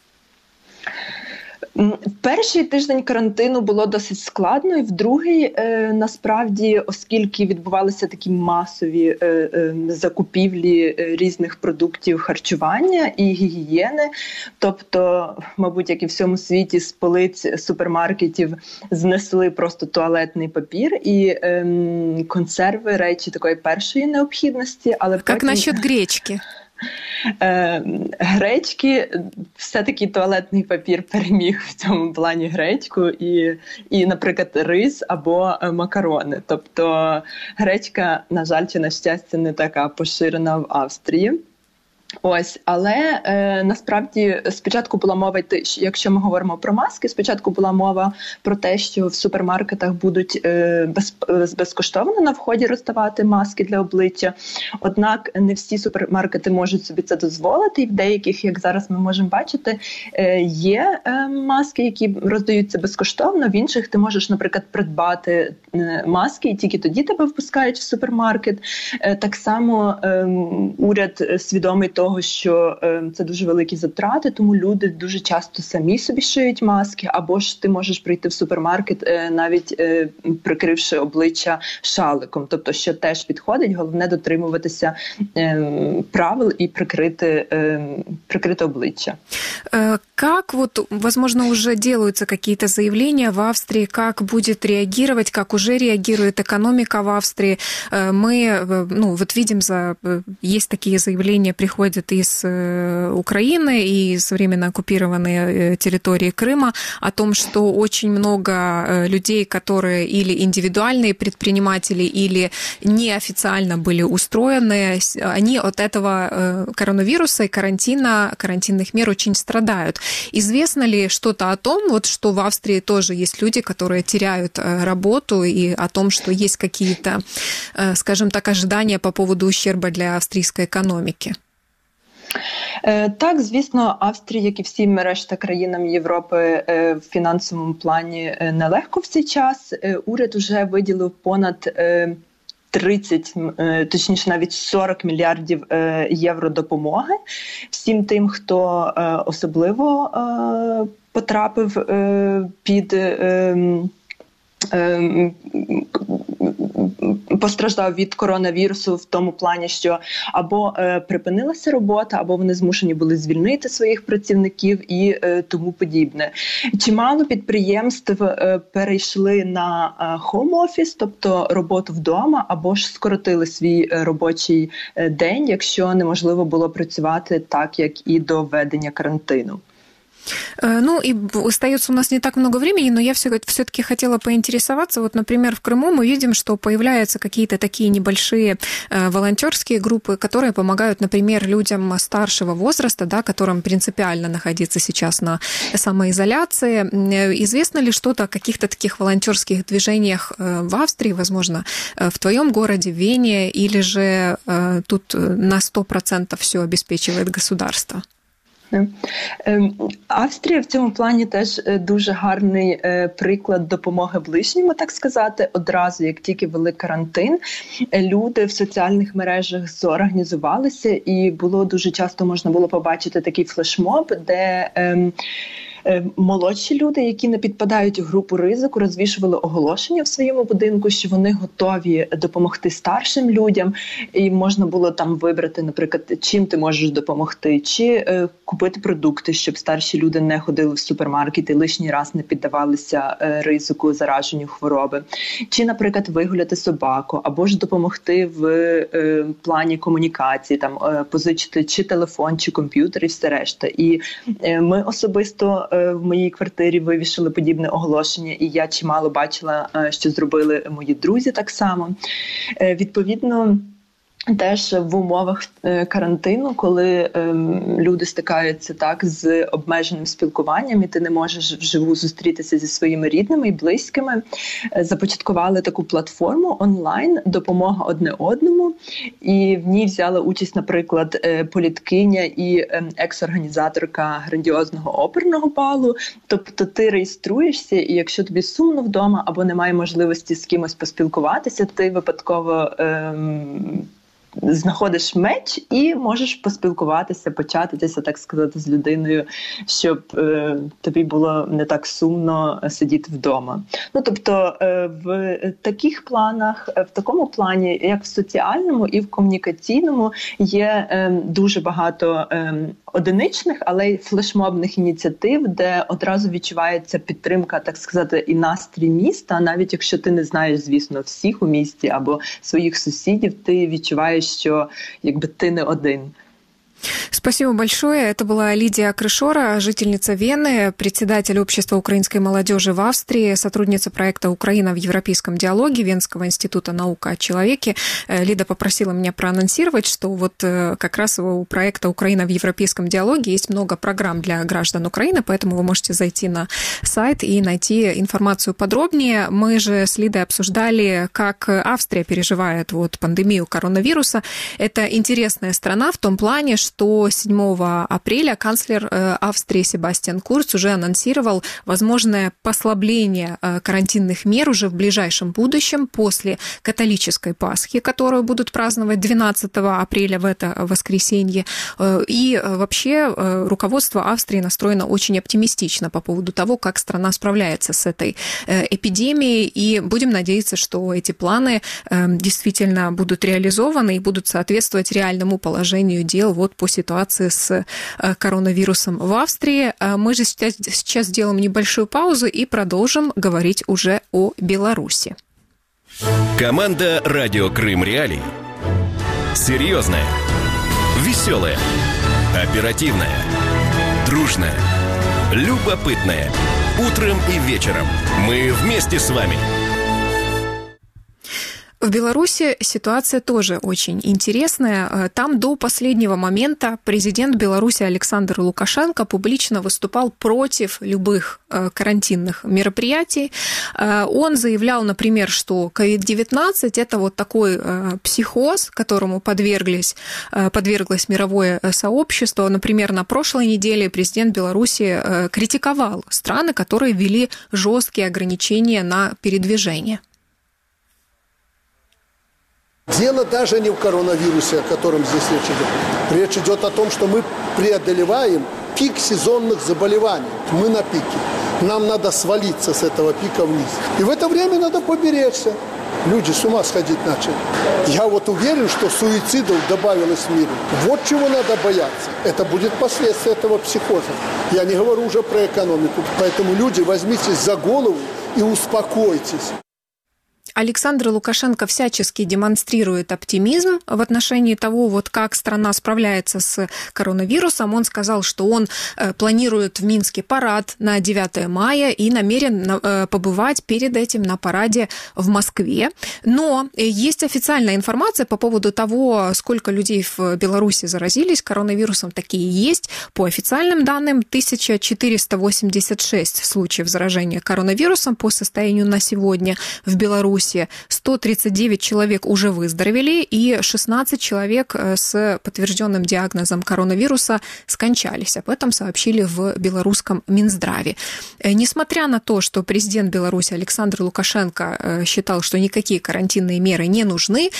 S11: В перший тиждень карантину було досить складно, і в другий, е, насправді, оскільки відбувалися такі масові е, е, закупівлі різних продуктів харчування і гігієни, тобто, мабуть, як і в всьому світі, з полиць супермаркетів знесли просто туалетний папір і е, консерви, речі такої першої необхідності. Але
S2: як
S11: потім...
S2: насчет гречки?
S11: Е, гречки, все-таки туалетний папір переміг в цьому плані гречку і, і, наприклад, рис або макарони. Тобто гречка, на жаль, чи на щастя, не така поширена в Австрії. Ось, але е, насправді спочатку була мова, якщо ми говоримо про маски, спочатку була мова про те, що в супермаркетах будуть е, без, безкоштовно на вході роздавати маски для обличчя. Однак не всі супермаркети можуть собі це дозволити, і в деяких, як зараз ми можемо бачити, е, є е, маски, які роздаються безкоштовно, в інших ти можеш, наприклад, придбати е, маски, і тільки тоді тебе впускають в супермаркет. Е, так само е, уряд свідомий того, що е, це дуже великі затрати, тому люди дуже часто самі собі шиють маски, або ж ти можеш прийти в супермаркет, е, навіть е, прикривши обличчя шаликом. Тобто, що теж підходить, головне дотримуватися е, правил і прикрити, е, прикрити обличчя.
S2: Как, вот, возможно, уже делаются какие-то заявления в Австрии, как будет реагировать, как уже реагирует экономика в Австрии? Мы, ну, вот видим, за, есть такие заявления, приходят приходят из Украины и из временно оккупированной территории Крыма, о том, что очень много людей, которые или индивидуальные предприниматели, или неофициально были устроены, они от этого коронавируса и карантина, карантинных мер очень страдают. Известно ли что-то о том, вот, что в Австрии тоже есть люди, которые теряют работу, и о том, что есть какие-то, скажем так, ожидания по поводу ущерба для австрійської економіки?
S11: Так, звісно, Австрії, як і всім решта країнам Європи, в фінансовому плані нелегко в цей час. Уряд вже виділив понад тридцять, точніше навіть сорок мільярдів євро допомоги всім тим, хто особливо потрапив під... постраждав від коронавірусу в тому плані, що або е, припинилася робота, або вони змушені були звільнити своїх працівників і е, тому подібне. Чимало підприємств е, перейшли на хоум-офіс, тобто роботу вдома, або ж скоротили свій е, робочий е, день, якщо неможливо було працювати так, як і до введення карантину.
S2: Ну, и остается у нас не так много времени, но я все-таки хотела поинтересоваться. Вот, например, в Крыму мы видим, что появляются какие-то такие небольшие волонтерские группы, которые помогают, например, людям старшего возраста, да, которым принципиально находиться сейчас на самоизоляции. Известно ли что-то о каких-то таких волонтерских движениях в Австрии, возможно, в твоем городе, в Вене, или же тут на сто процентов все обеспечивает государство?
S11: Австрія в цьому плані теж дуже гарний приклад допомоги ближньому, так сказати. Одразу, як тільки ввели карантин, люди в соціальних мережах зорганізувалися, і було дуже часто можна було побачити такий флешмоб, де молодші люди, які не підпадають у групу ризику, розвішували оголошення в своєму будинку, що вони готові допомогти старшим людям, і можна було там вибрати, наприклад, чим ти можеш допомогти, чи е, купити продукти, щоб старші люди не ходили в супермаркет і лишній раз не піддавалися е, ризику зараженню хвороби, чи, наприклад, вигуляти собаку, або ж допомогти в е, плані комунікації, там е, позичити чи телефон, чи комп'ютер і все решта. І е, ми особисто в моїй квартирі вивішили подібне оголошення, і я чимало бачила, що зробили мої друзі так само. Відповідно, теж в умовах карантину, коли ем, люди стикаються так з обмеженим спілкуванням, і ти не можеш вживу зустрітися зі своїми рідними і близькими, започаткували таку платформу онлайн «Допомога одне одному», і в ній взяла участь, наприклад, політкиня і екс-організаторка грандіозного оперного балу. Тобто ти реєструєшся, і якщо тобі сумно вдома або немає можливості з кимось поспілкуватися, ти випадково ем, знаходиш меч і можеш поспілкуватися, початися, так сказати, з людиною, щоб е, тобі було не так сумно сидіти вдома. Ну, тобто е, в таких планах, в такому плані, як в соціальному і в комунікаційному, є е, дуже багато е, одиничних, але й флешмобних ініціатив, де одразу відчувається підтримка, так сказати, і настрій міста, навіть якщо ти не знаєш, звісно, всіх у місті або своїх сусідів, ти відчуваєш, що якби ти не один.
S2: Спасибо большое. Это была Лидия Крышора, жительница Вены, председатель общества украинской молодежи в Австрии, сотрудница проекта «Украина в европейском диалоге» Венского института «Наука о человеке». Лида попросила меня проанонсировать, что вот как раз у проекта «Украина в европейском диалоге» есть много программ для граждан Украины, поэтому вы можете зайти на сайт и найти информацию подробнее. Мы же с Лидой обсуждали, как Австрия переживает вот пандемию коронавируса. Это интересная страна в том плане, что что седьмого апреля канцлер Австрии Себастьян Курц уже анонсировал возможное послабление карантинных мер уже в ближайшем будущем после католической Пасхи, которую будут праздновать двенадцатого апреля в это воскресенье. И вообще руководство Австрии настроено очень оптимистично по поводу того, как страна справляется с этой эпидемией. И будем надеяться, что эти планы действительно будут реализованы и будут соответствовать реальному положению дел вот по ситуации с коронавирусом в Австрии. Мы же сейчас, сейчас сделаем небольшую паузу и продолжим говорить уже о Беларуси.
S1: Команда «Радио Крым Реалии». Серьезная, Веселая, оперативная, дружная, любопытная. Утром и вечером мы вместе с вами.
S2: В Беларуси ситуация тоже очень интересная. Там до последнего момента президент Беларуси Александр Лукашенко публично выступал против любых карантинных мероприятий. Он заявлял, например, что ковид девятнадцать – это вот такой психоз, которому подверглись, подверглось мировое сообщество. Например, на прошлой неделе президент Беларуси критиковал страны, которые ввели жесткие ограничения на передвижение.
S10: Дело даже не в коронавирусе, о котором здесь речь идет. Речь идет о том, что мы преодолеваем пик сезонных заболеваний. Мы на пике. Нам надо свалиться с этого пика вниз. И в это время надо поберечься. Люди с ума сходить начали. Я вот уверен, что суицидов добавилось в мире. Вот чего надо бояться. Это будет последствия этого психоза. Я не говорю уже про экономику. Поэтому люди, возьмитесь за голову и успокойтесь.
S2: Александр Лукашенко всячески демонстрирует оптимизм в отношении того, вот как страна справляется с коронавирусом. Он сказал, что он планирует в Минске парад на девятое мая и намерен побывать перед этим на параде в Москве. Но есть официальная информация по поводу того, сколько людей в Беларуси заразились коронавирусом. Такие есть. По официальным данным, тысяча четыреста восемьдесят шесть случаев заражения коронавирусом по состоянию на сегодня в Беларуси. сто тридцать девять человек уже выздоровели, и шестнадцать человек с подтвержденным диагнозом коронавируса скончались. Об этом сообщили в белорусском Минздраве. Несмотря на то, что президент Беларуси Александр Лукашенко считал, что никакие карантинные меры не нужны,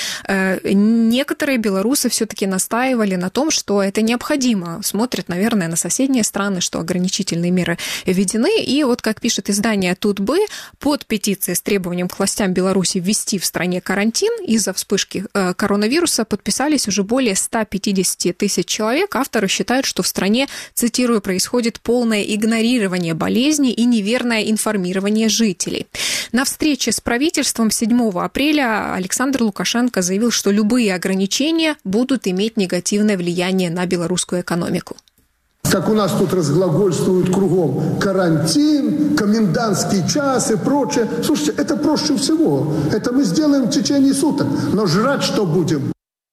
S2: некоторые белорусы все-таки настаивали на том, что это необходимо. Смотрят, наверное, на соседние страны, что ограничительные меры введены. И вот, как пишет издание «Тут-бы», под петицией с требованием к властям Беларуси ввести в стране карантин из-за вспышки коронавируса подписались уже более ста пятидесяти тысяч человек. Авторы считают, что в стране, цитирую, происходит полное игнорирование болезни и неверное информирование жителей. На встрече с правительством седьмого апреля Александр Лукашенко заявил, что любые ограничения будут иметь негативное влияние на белорусскую экономику.
S10: Как у нас тут разглагольствуют кругом карантин, комендантский час и прочее. Слушайте, это проще всего. Это мы сделаем в течение суток. Но жрать что будем?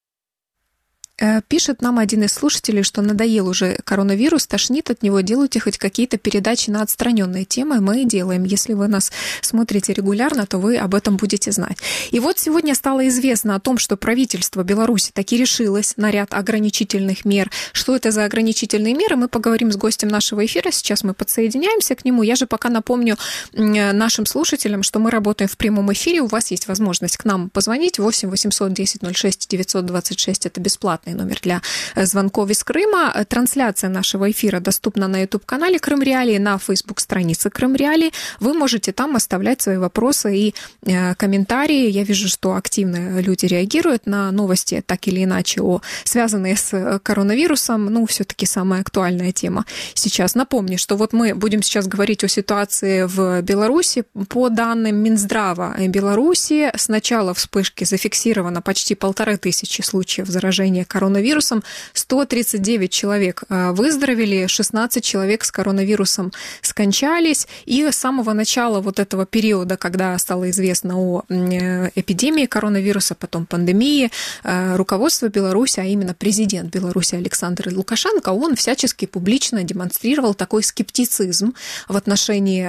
S2: Пишет нам один из слушателей, что надоел уже коронавирус, тошнит от него, делайте хоть какие-то передачи на отстраненные темы. Мы делаем. Если вы нас смотрите регулярно, то вы об этом будете знать. И вот сегодня стало известно о том, что правительство Беларуси таки решилось на ряд ограничительных мер. Что это за ограничительные меры, мы поговорим с гостем нашего эфира. Сейчас мы подсоединяемся к нему. Я же пока напомню нашим слушателям, что мы работаем в прямом эфире. У вас есть возможность к нам позвонить. восемь восемьсот десять ноль шесть девятьсот двадцать шесть. Это бесплатно. Номер для звонков из Крыма. Трансляция нашего эфира доступна на YouTube-канале Крым Реалии, на Facebook-странице Крым Реалии. Вы можете там оставлять свои вопросы и э, комментарии. Я вижу, что активно люди реагируют на новости, так или иначе, о, связанные с коронавирусом. Ну, все-таки самая актуальная тема сейчас. Напомню, что вот мы будем сейчас говорить о ситуации в Беларуси. По данным Минздрава Беларуси, с начала вспышки зафиксировано почти полторы тысячи случаев заражения коронавирусом. коронавирусом. сто тридцать девять человек выздоровели, шестнадцать человек с коронавирусом скончались. И с самого начала вот этого периода, когда стало известно о эпидемии коронавируса, потом пандемии, руководство Беларуси, а именно президент Беларуси Александр Лукашенко, он всячески публично демонстрировал такой скептицизм в отношении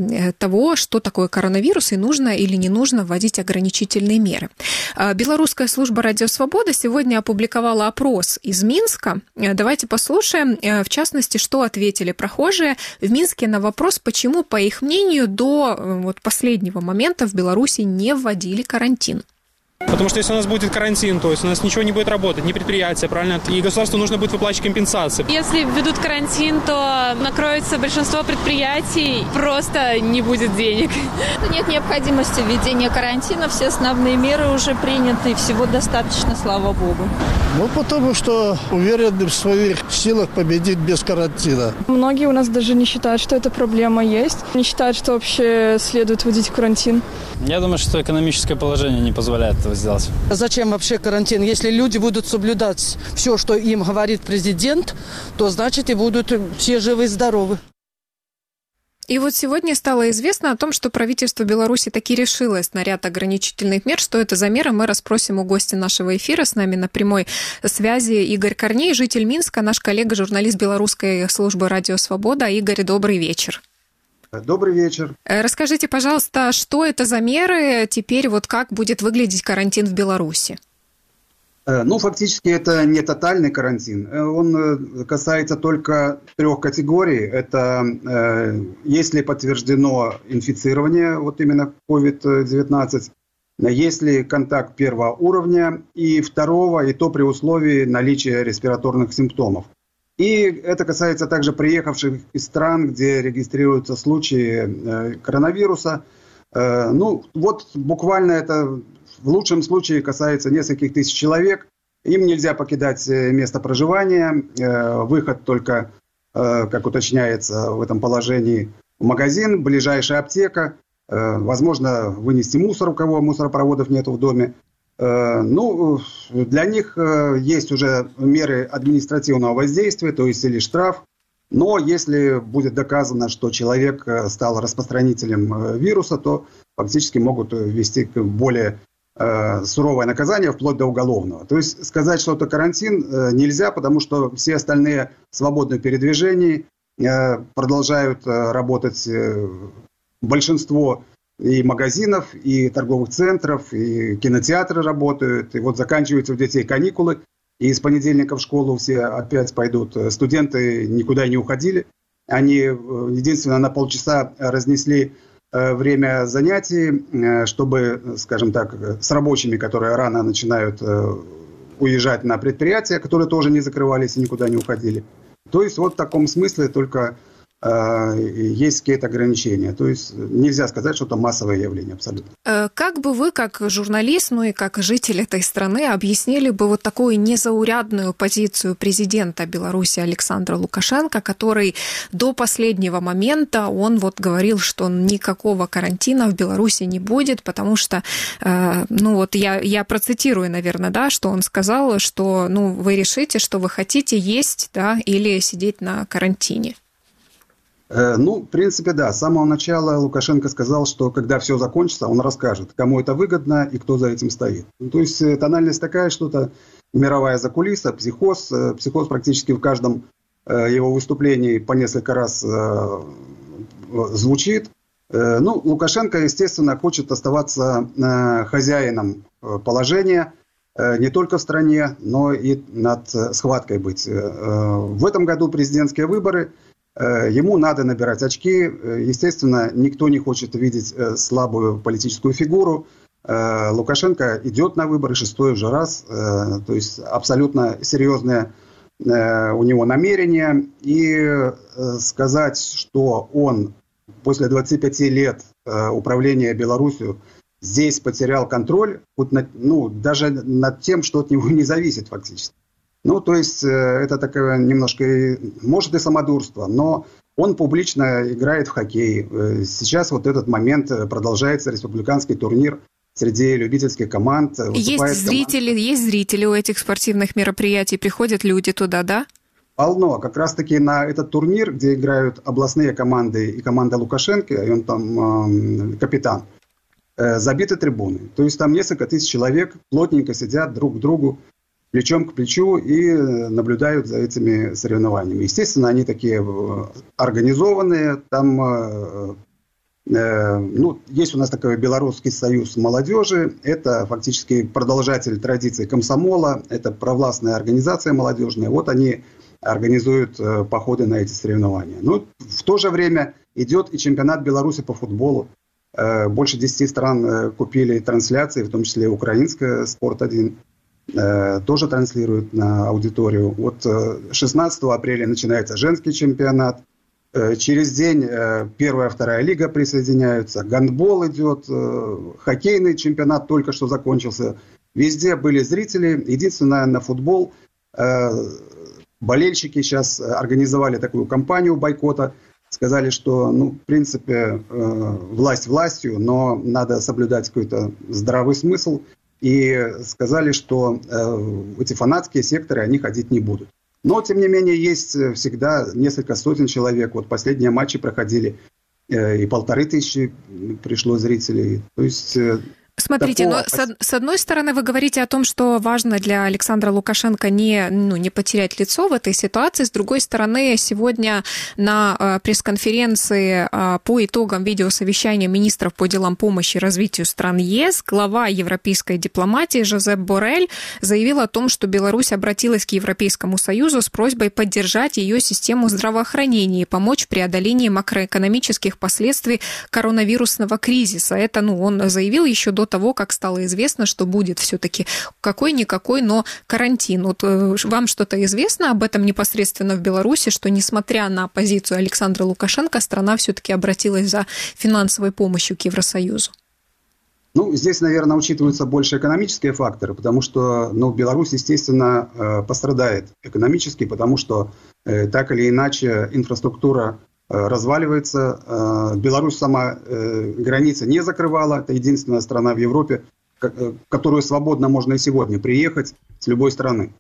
S2: того, что такое коронавирус и нужно или не нужно вводить ограничительные меры. Белорусская служба «Радио Свобода» сегодня опубликовала опрос из Минска. Давайте послушаем, в частности, что ответили прохожие в Минске на вопрос, почему, по их мнению, до вот последнего момента в Беларуси не вводили карантин.
S12: Потому что если у нас будет карантин, то есть у нас ничего не будет работать, ни предприятия, правильно? И государству нужно будет выплачивать компенсации.
S13: Если введут карантин, то накроется большинство предприятий, просто не будет денег.
S14: Нет необходимости введения карантина, все основные меры уже приняты, всего достаточно, слава богу.
S15: Ну, потому что уверены в своих силах победить без карантина.
S16: Многие у нас даже не считают, что эта проблема есть. Не считают, что вообще следует вводить карантин.
S17: Я думаю, что экономическое положение не позволяет этого сделать.
S18: Зачем вообще карантин? Если люди будут соблюдать все, что им говорит президент, то значит и будут все живы и здоровы.
S2: И вот сегодня стало известно о том, что правительство Беларуси таки решилось на ряд ограничительных мер. Что это за меры, мы расспросим у гостя нашего эфира. С нами на прямой связи Игорь Корней, житель Минска, наш коллега, журналист белорусской службы «Радио Свобода». Игорь, добрый вечер.
S19: Добрый вечер.
S2: Расскажите, пожалуйста, что это за меры? Теперь вот как будет выглядеть карантин в Беларуси?
S19: Ну, фактически это не тотальный карантин. Он касается только трех категорий. Это э, если подтверждено инфицирование, вот именно ковид девятнадцать, если контакт первого уровня, и второго, и то при условии наличия респираторных симптомов. И это касается также приехавших из стран, где регистрируются случаи э, коронавируса. Э, ну, вот буквально это... В лучшем случае касается нескольких тысяч человек. Им нельзя покидать место проживания. Выход только, как уточняется в этом положении, в магазин, ближайшая аптека. Возможно, вынести мусор, у кого мусоропроводов нет в доме. Ну, для них есть уже меры административного воздействия, то есть или штраф. Но если будет доказано, что человек стал распространителем вируса, то фактически могут ввести к более суровое наказание, вплоть до уголовного. То есть сказать, что это карантин, нельзя, потому что все остальные свободные передвижения продолжают работать. Большинство и магазинов, и торговых центров, и кинотеатры работают. И вот заканчиваются у детей каникулы, и с понедельника в школу все опять пойдут. Студенты никуда не уходили. Они единственно на полчаса разнесли время занятий, чтобы, скажем так, с рабочими, которые рано начинают уезжать на предприятия, которые тоже не закрывались и никуда не уходили. То есть вот в таком смысле только есть какие-то ограничения. То есть нельзя сказать, что это массовое явление абсолютно.
S2: Как бы вы, как журналист, ну и как житель этой страны, объяснили бы вот такую незаурядную позицию президента Беларуси Александра Лукашенко, который до последнего момента, он вот говорил, что никакого карантина в Беларуси не будет, потому что, ну вот я, я процитирую, наверное, да, что он сказал, что ну, вы решите, что вы хотите есть, да, или сидеть на карантине.
S19: Ну, в принципе, да. С самого начала Лукашенко сказал, что когда все закончится, он расскажет, кому это выгодно и кто за этим стоит. Ну, то есть тональность такая, что это мировая закулиса, психоз. Психоз практически в каждом его выступлении по несколько раз звучит. Ну, Лукашенко, естественно, хочет оставаться хозяином положения не только в стране, но и над схваткой быть. В этом году президентские выборы. Ему надо набирать очки. Естественно, никто не хочет видеть слабую политическую фигуру. Лукашенко идет на выборы шестой уже раз. То есть абсолютно серьезное у него намерение. И сказать, что он после двадцати пяти лет управления Беларусью здесь потерял контроль, ну, даже над тем, что от него не зависит фактически. Ну, то есть, это такое немножко, может и самодурство, но он публично играет в хоккей. Сейчас вот этот момент продолжается республиканский турнир среди любительских команд.
S2: Есть зрители, команда. Есть зрители у этих спортивных мероприятий, приходят люди туда, да?
S19: Полно. Как раз-таки на этот турнир, где играют областные команды и команда Лукашенко, и он там э, капитан, э, забиты трибуны. То есть, там несколько тысяч человек плотненько сидят друг к другу, плечом к плечу и наблюдают за этими соревнованиями. Естественно, они такие организованные. Там, э, ну, есть у нас такой Белорусский союз молодежи. Это фактически продолжатель традиций комсомола. Это провластная организация молодежная. Вот они организуют э, походы на эти соревнования. Но в то же время идет и чемпионат Беларуси по футболу. Э, больше десяти стран э, купили трансляции, в том числе и украинская «Спорт один». Тоже транслируют на аудиторию. Вот шестнадцатого апреля начинается женский чемпионат. Через день первая, вторая лига присоединяются. Гандбол идет. Хоккейный чемпионат только что закончился. Везде были зрители. Единственное, на футбол болельщики сейчас организовали такую кампанию бойкота. Сказали, что, ну, в принципе, власть властью, но надо соблюдать какой-то здравый смысл. и сказали, что э, эти фанатские секторы, они ходить не будут. Но, тем не менее, есть всегда несколько сотен человек. Вот последние матчи проходили, э, и полторы тысячи пришло зрителей. То есть... Э,
S2: Смотрите,
S19: такого...
S2: но с, с одной стороны вы говорите о том, что важно для Александра Лукашенко не, ну, не потерять лицо в этой ситуации. С другой стороны, сегодня на э, пресс-конференции э, по итогам видеосовещания министров по делам помощи и развитию стран ЕС глава европейской дипломатии Жозеп Боррель заявил о том, что Беларусь обратилась к Европейскому Союзу с просьбой поддержать ее систему здравоохранения и помочь в преодолении макроэкономических последствий коронавирусного кризиса. Это, ну, он заявил еще до того, как стало известно, что будет все-таки какой-никакой, но карантин. Вот вам что-то известно об этом непосредственно в Беларуси, что несмотря на позицию Александра Лукашенко, страна все-таки обратилась за финансовой помощью к Евросоюзу?
S19: Ну, здесь, наверное, учитываются больше экономические факторы, потому что, ну, Беларусь, естественно, пострадает экономически, потому что так или иначе инфраструктура разваливается. Беларусь сама границы не закрывала. Это единственная страна в Европе, в которую свободно можно и сегодня приехать с любой страны.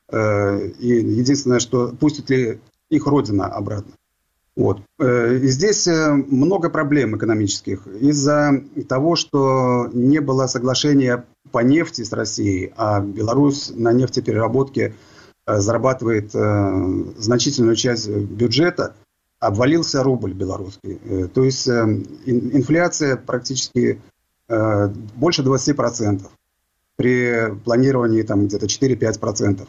S19: И единственное, что пустит ли их родина обратно. Вот. И здесь много проблем экономических. Из-за того, что не было соглашения по нефти с Россией, а Беларусь на нефтепереработке зарабатывает значительную часть бюджета, обвалился рубль белорусский. То есть инфляция практически больше двадцать процентов. При планировании там где-то четыре-пять процентов.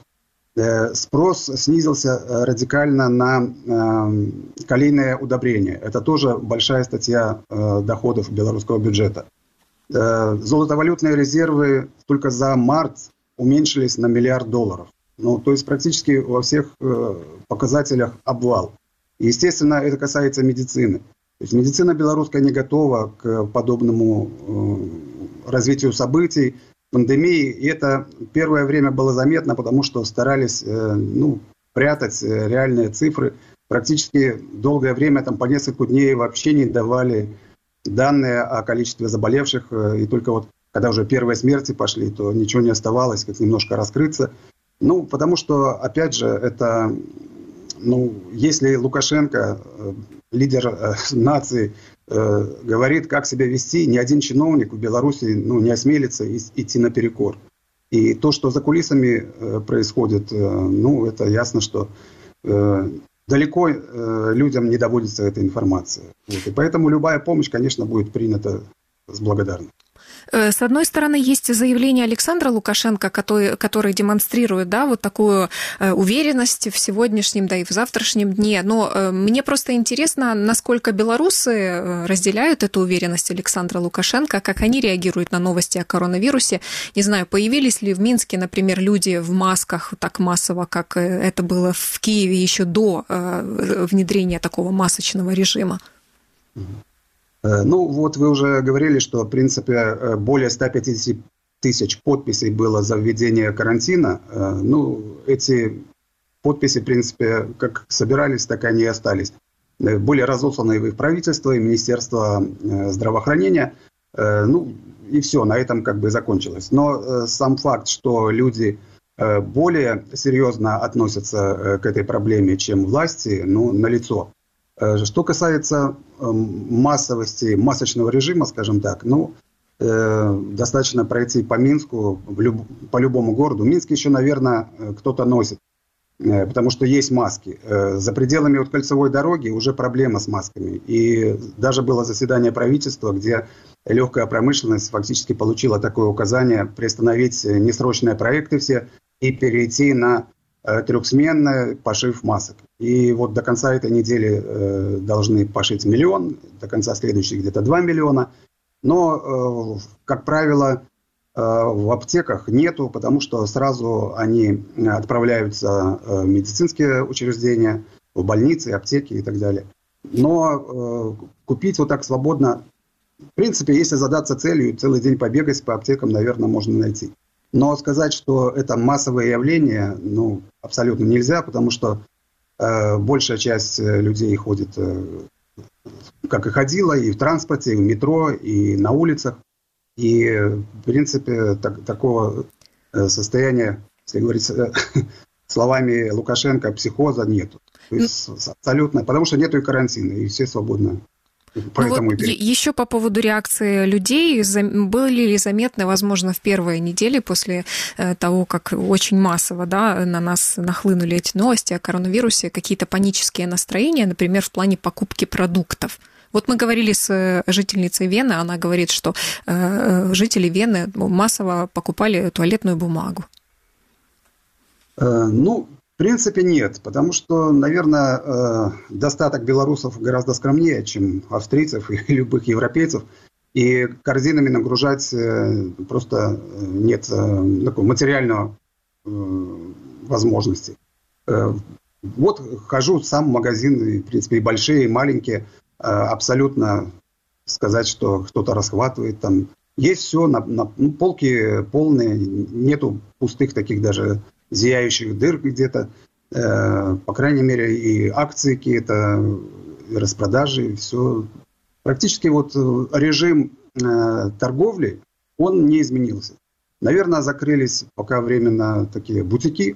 S19: Спрос снизился радикально на калийное удобрение. Это тоже большая статья доходов белорусского бюджета. Золотовалютные резервы только за март уменьшились на миллиард долларов. Ну, то есть практически во всех показателях обвал. Естественно, это касается медицины. То есть медицина белорусская не готова к подобному э, развитию событий, пандемии. И это первое время было заметно, потому что старались э, ну, прятать реальные цифры. Практически долгое время, там, по несколько дней вообще не давали данные о количестве заболевших. И только вот когда уже первые смерти пошли, то ничего не оставалось, как немножко раскрыться. Ну, потому что, опять же, это... Ну, если Лукашенко, лидер нации, говорит, как себя вести, ни один чиновник в Беларуси ну, не осмелится идти наперекор. И то, что за кулисами происходит, ну, это ясно, что далеко людям не доводится эта информация. Вот. И поэтому любая помощь, конечно, будет принята с благодарностью.
S2: С одной стороны, есть заявление Александра Лукашенко, который, который демонстрирует, да, вот такую уверенность в сегодняшнем, да и в завтрашнем дне. Но мне просто интересно, насколько белорусы разделяют эту уверенность Александра Лукашенко, как они реагируют на новости о коронавирусе. Не знаю, появились ли в Минске, например, люди в масках так массово, как это было в Киеве еще до внедрения такого масочного режима?
S19: Ну, вот вы уже говорили, что, в принципе, более ста пятидесяти тысяч подписей было за введение карантина. Ну, эти подписи, в принципе, как собирались, так они и остались. Были разосланы и в правительство, и в Министерство здравоохранения. Ну, и все, на этом как бы закончилось. Но сам факт, что люди более серьезно относятся к этой проблеме, чем власти, ну, налицо. Что касается массовости, масочного режима, скажем так, ну, э, достаточно пройти по Минску, в люб, по любому городу. Минск еще, наверное, кто-то носит, э, потому что есть маски. Э, за пределами вот кольцевой дороги уже проблема с масками. И даже было заседание правительства, где легкая промышленность фактически получила такое указание приостановить несрочные проекты все и перейти на трехсменный пошив масок. И вот до конца этой недели э, должны пошить миллион, до конца следующей где-то два миллиона. Но, э, как правило, э, в аптеках нету, потому что сразу они отправляются в медицинские учреждения, в больницы, аптеки и так далее. Но э, купить вот так свободно, в принципе, если задаться целью, целый день побегать по аптекам, наверное, можно найти. Но сказать, что это массовое явление, ну, абсолютно нельзя, потому что э, большая часть людей ходит, э, как и ходила, и в транспорте, и в метро, и на улицах. И, в принципе, так, такого состояния, если говорить словами Лукашенко, психоза нету. То есть абсолютно, потому что нету и карантина, и все свободно.
S2: Поэтому вот еще по поводу реакции людей, были ли заметны, возможно, в первые недели после того, как очень массово, да, на нас нахлынули эти новости о коронавирусе, какие-то панические настроения, например, в плане покупки продуктов? Вот мы говорили с жительницей Вены, она говорит, что жители Вены массово покупали туалетную бумагу.
S19: Ну, в принципе, нет, потому что, наверное, достаток белорусов гораздо скромнее, чем австрийцев и любых европейцев, и корзинами нагружать просто нет такой материальной возможности. Вот хожу сам в магазин, в принципе, и большие, и маленькие, абсолютно сказать, что кто-то расхватывает там. Есть все, на, на, ну, полки полные, нету пустых таких даже зияющих дыр где-то, э, по крайней мере, и акции какие-то, и распродажи, и все. Практически вот режим э, торговли, он не изменился. Наверное, закрылись пока временно такие бутики,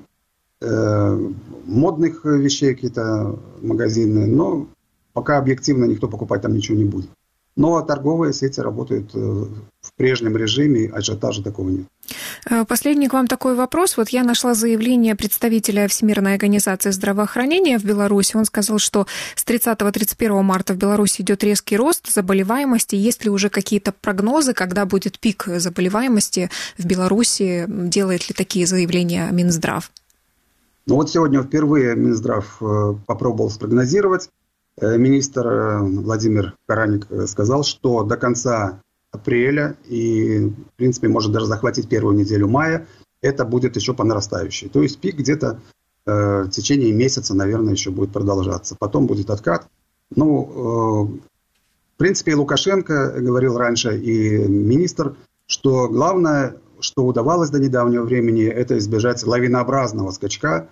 S19: э, модных вещей какие-то магазины, но пока объективно никто покупать там ничего не будет. Но торговые сети работают в прежнем режиме, ажиотажа такого нет.
S2: Последний к вам такой вопрос. Вот я нашла заявление представителя Всемирной организации здравоохранения в Беларуси. Он сказал, что с тридцатого — тридцать первого марта в Беларуси идет резкий рост заболеваемости. Есть ли уже какие-то прогнозы, когда будет пик заболеваемости в Беларуси? Делает ли такие заявления Минздрав?
S19: Ну вот сегодня впервые Минздрав попробовал спрогнозировать. Министр Владимир Караник сказал, что до конца апреля и, в принципе, может даже захватить первую неделю мая, это будет еще по нарастающей. То есть пик где-то э, в течение месяца, наверное, еще будет продолжаться. Потом будет откат. Ну, э, в принципе, и Лукашенко говорил раньше, и министр, что главное, что удавалось до недавнего времени, это избежать лавинообразного скачка.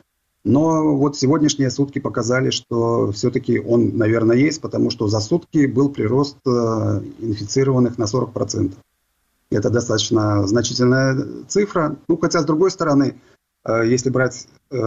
S19: Но вот сегодняшние сутки показали, что все-таки он, наверное, есть, потому что за сутки был прирост инфицированных на сорок процентов. Это достаточно значительная цифра. Ну, хотя, с другой стороны, если брать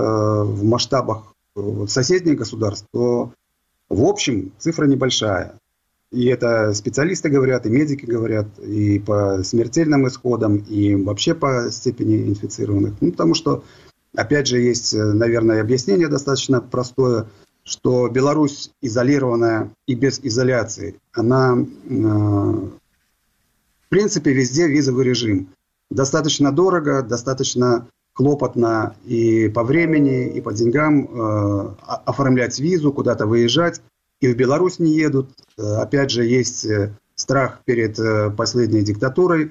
S19: в масштабах соседних государств, то в общем цифра небольшая. И это специалисты говорят, и медики говорят, и по смертельным исходам, и вообще по степени инфицированных. Ну, потому что опять же, есть, наверное, объяснение достаточно простое, что Беларусь изолированная и без изоляции, она, э, в принципе, везде визовый режим. Достаточно дорого, достаточно хлопотно и по времени, и по деньгам э, оформлять визу, куда-то выезжать. И в Беларусь не едут. Опять же, есть страх перед последней диктатурой.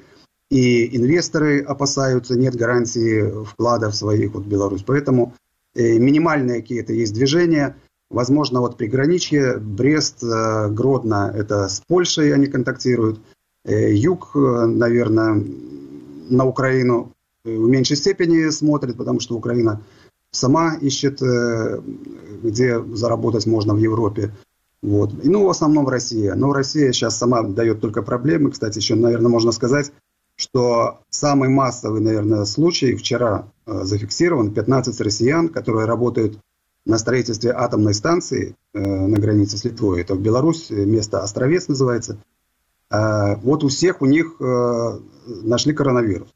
S19: И инвесторы опасаются, нет гарантии вкладов своих вот в Беларусь. Поэтому э, минимальные какие-то есть движения. Возможно, вот приграничье, Брест, э, Гродно, это с Польшей они контактируют. Э, юг, э, наверное, на Украину в меньшей степени смотрит, потому что Украина сама ищет, э, где заработать можно в Европе. Вот. И, ну, в основном Россия. Но Россия сейчас сама дает только проблемы. Кстати, еще, наверное, можно сказать, что самый массовый, наверное, случай вчера э, зафиксирован. пятнадцать россиян, которые работают на строительстве атомной станции э, на границе с Литвой. Это в Беларусь, место Островец называется. Э, вот у всех у них э, нашли коронавирус.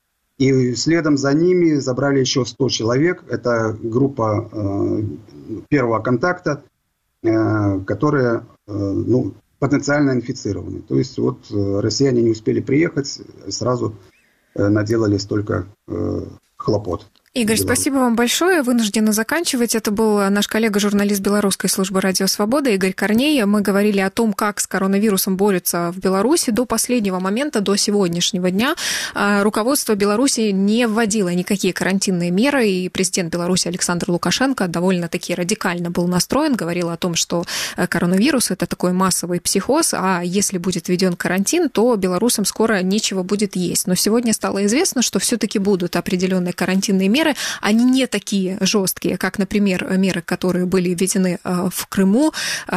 S19: И следом за ними забрали еще сто человек. Это группа э, первого контакта, э, которые... Э, ну, потенциально инфицированы. То есть вот россияне не успели приехать, сразу наделали столько э, хлопот.
S2: Игорь, спасибо вам большое. Вынуждены заканчивать. Это был наш коллега-журналист Белорусской службы «Радио Свобода» Игорь Корней. Мы говорили о том, как с коронавирусом борются в Беларуси. До последнего момента, до сегодняшнего дня, руководство Беларуси не вводило никакие карантинные меры, и президент Беларуси Александр Лукашенко довольно-таки радикально был настроен, говорил о том, что коронавирус – это такой массовый психоз, а если будет введен карантин, то белорусам скоро нечего будет есть. Но сегодня стало известно, что все-таки будут определенные карантинные меры. меры, они не такие жесткие, как, например, меры, которые были введены в Крыму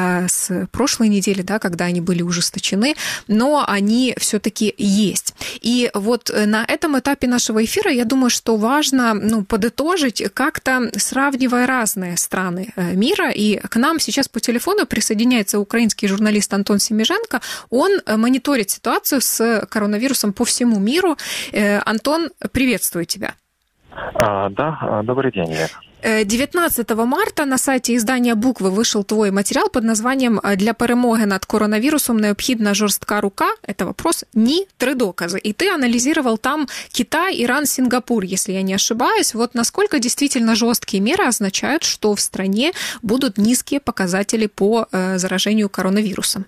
S2: с прошлой недели, да, когда они были ужесточены, но они все-таки есть. И вот на этом этапе нашего эфира, я думаю, что важно, ну, подытожить, как-то сравнивая разные страны мира, и к нам сейчас по телефону присоединяется украинский журналист Антон Семиженко. Он мониторит ситуацию с коронавирусом по всему миру. Антон, приветствую тебя.
S17: А, да, добрый день, Лена.
S2: дев'ятнадцятого марта на сайті издания «Букви» вышел твой материал под названием «Для перемоги над коронавирусом необходима жорстка рука». Это вопрос, ни три доказа. И ты анализировал там Китай, Иран, Сингапур, если я не ошибаюсь. Вот насколько действительно жесткие меры означают, что в стране будут низкие показатели по заражению коронавирусом?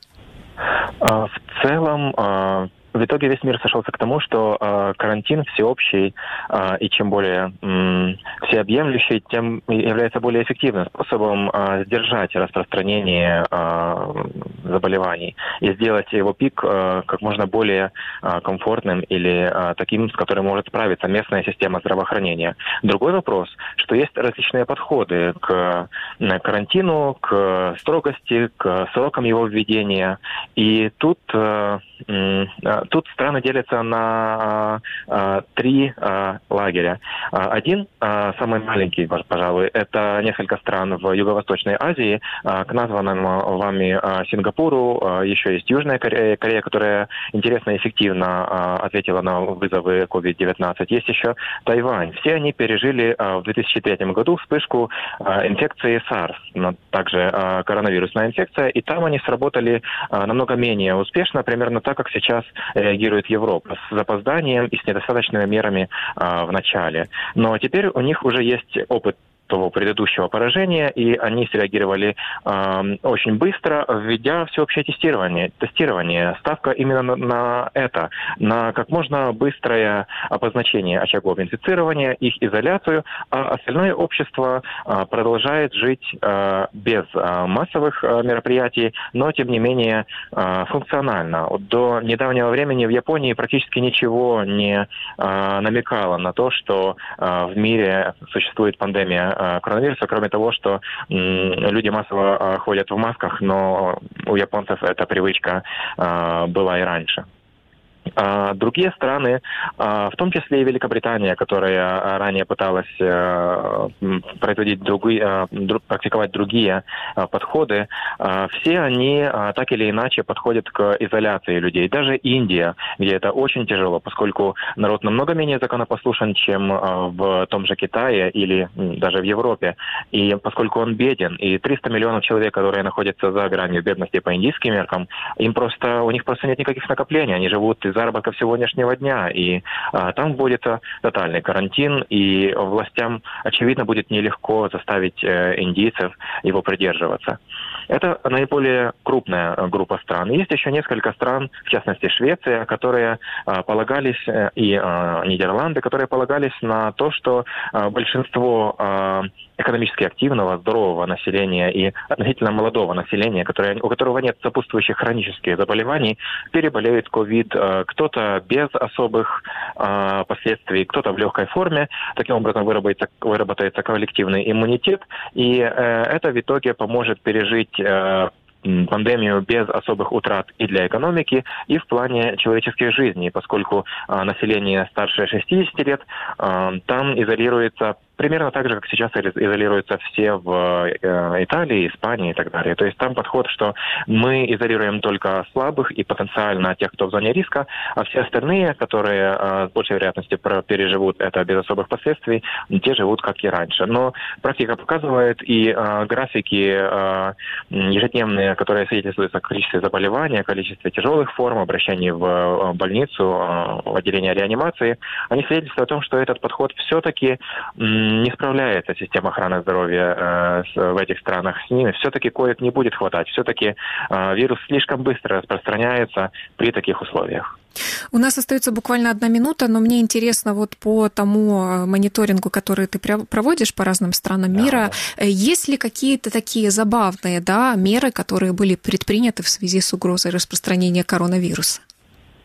S17: В целом... В итоге весь мир сошелся к тому, что э, карантин всеобщий э, и чем более э, всеобъемлющий, тем является более эффективным способом э, сдержать распространение э, заболеваний и сделать его пик э, как можно более э, комфортным или э, таким, с которым может справиться местная система здравоохранения. Другой вопрос, что есть различные подходы к э, карантину, к строгости, к срокам его введения. И тут... Э, э, Тут страны делятся на э, три э, лагеря. Один, э, самый маленький, пожалуй, это несколько стран в Юго-Восточной Азии. Э, к названным вами э, Сингапуру э, еще есть Южная Корея, Корея, которая интересно и эффективно э, ответила на вызовы ковид девятнадцать. Есть еще Тайвань. Все они пережили э, в две тысячи третьем году вспышку э, инфекции SARS, но также э, коронавирусная инфекция, и там они сработали э, намного менее успешно, примерно так, как сейчас реагирует Европа, с запозданием и с недостаточными мерами а, в начале. Но теперь у них уже есть опыт того предыдущего поражения, и они среагировали э, очень быстро, введя всеобщее тестирование. Тестирование. Ставка именно на, на это, на как можно быстрое обозначение очагов инфицирования, их изоляцию, а остальное общество э, продолжает жить э, без э, массовых э, мероприятий, но, тем не менее, э, функционально. До недавнего времени в Японии практически ничего не э, намекало на то, что э, в мире существует пандемия коронавируса, кроме того, что м, люди массово ходят в масках, но у японцев эта привычка а, была и раньше. А другие страны, а, в том числе и Великобритания, которая ранее пыталась а, производить другие, а, друг, практиковать другие а, подходы, а, все они а, так или иначе подходят к изоляции людей. Даже Индия, где это очень тяжело, поскольку народ намного менее законопослушен, чем а, в том же Китае или м, даже в Европе. И поскольку он беден, и триста миллионов человек, которые находятся за гранью бедности по индийским меркам, им просто, у них просто нет никаких накоплений, они живут из заработков сегодняшнего дня, и а, там вводится тотальный карантин, и властям, очевидно, будет нелегко заставить э, индийцев его придерживаться. Это наиболее крупная группа стран. Есть еще несколько стран, в частности Швеция, которые а, полагались, и а, Нидерланды, которые полагались на то, что а, большинство а, экономически активного, здорового населения и относительно молодого населения, которое, у которого нет сопутствующих хронических заболеваний, переболеет ковид, кто-то без особых э, последствий, кто-то в легкой форме. Таким образом выработается, выработается коллективный иммунитет, и э, это в итоге поможет пережить э, пандемию без особых утрат и для экономики, и в плане человеческих жизней, поскольку э, население старше шестидесяти лет э, там изолируется примерно так же, как сейчас изолируются все в э, Италии, Испании и так далее. То есть там подход, что мы изолируем только слабых и потенциально тех, кто в зоне риска, а все остальные, которые э, с большей вероятностью переживут это без особых последствий, те живут как и раньше. Но практика показывает, и э, графики э, ежедневные, которые свидетельствуют о количестве заболеваний, о количестве тяжелых форм, обращений в больницу, э, в отделение реанимации, они свидетельствуют о том, что этот подход все-таки э, не справляется система охраны здоровья э, с, в этих странах с ними. Все-таки коек не будет хватать. Все-таки э, вирус слишком быстро распространяется при таких условиях.
S2: У нас остается буквально одна минута, но мне интересно вот по тому мониторингу, который ты проводишь по разным странам мира, да. Есть ли какие-то такие забавные, да, меры, которые были предприняты в связи с угрозой распространения коронавируса?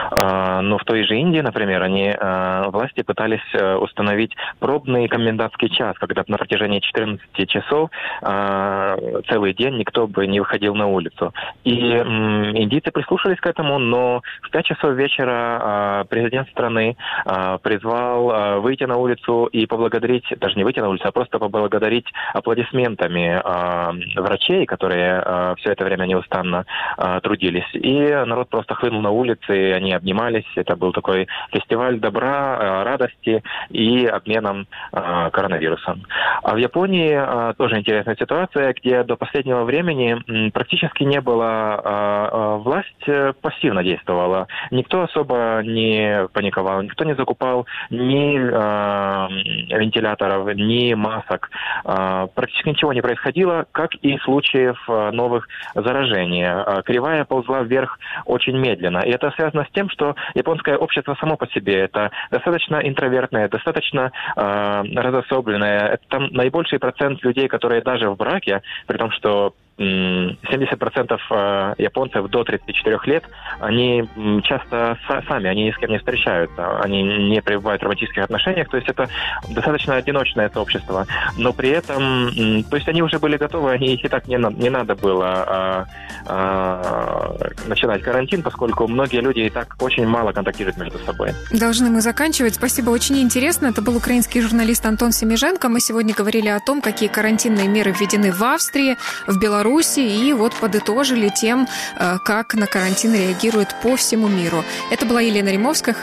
S17: Но в той же Индии, например, они, власти пытались установить пробный комендантский час, когда на протяжении четырнадцати часов целый день никто бы не выходил на улицу. И индийцы прислушались к этому, но в пять часов вечера президент страны призвал выйти на улицу и поблагодарить, даже не выйти на улицу, а просто поблагодарить аплодисментами врачей, которые все это время неустанно трудились. И народ просто хлынул на улицы, они обнимались. Это был такой фестиваль добра, радости и обменом коронавирусом. А в Японии тоже интересная ситуация, где до последнего времени практически не было, власть пассивно действовала. Никто особо не паниковал, никто не закупал ни вентиляторов, ни масок. Практически ничего не происходило, как и случаев новых заражений. Кривая ползла вверх очень медленно. И это связано с тем, что японское общество само по себе это достаточно интровертное, достаточно э, разособленное. Это там наибольший процент людей, которые даже в браке, при том, что семьдесят процентов японцев до тридцати четырёх лет, они часто сами, они ни с кем не встречаются, они не пребывают в романтических отношениях, то есть это достаточно одиночное сообщество. Но при этом, то есть они уже были готовы, они их и так не, не надо было а, а, начинать карантин, поскольку многие люди и так очень мало контактируют между собой.
S2: Должны мы заканчивать. Спасибо, очень интересно. Это был украинский журналист Антон Семиженко. Мы сегодня говорили о том, какие карантинные меры введены в Австрии, в Беларуси, и вот подытожили тем, как на карантин реагируют по всему миру. Это была Елена Римовская.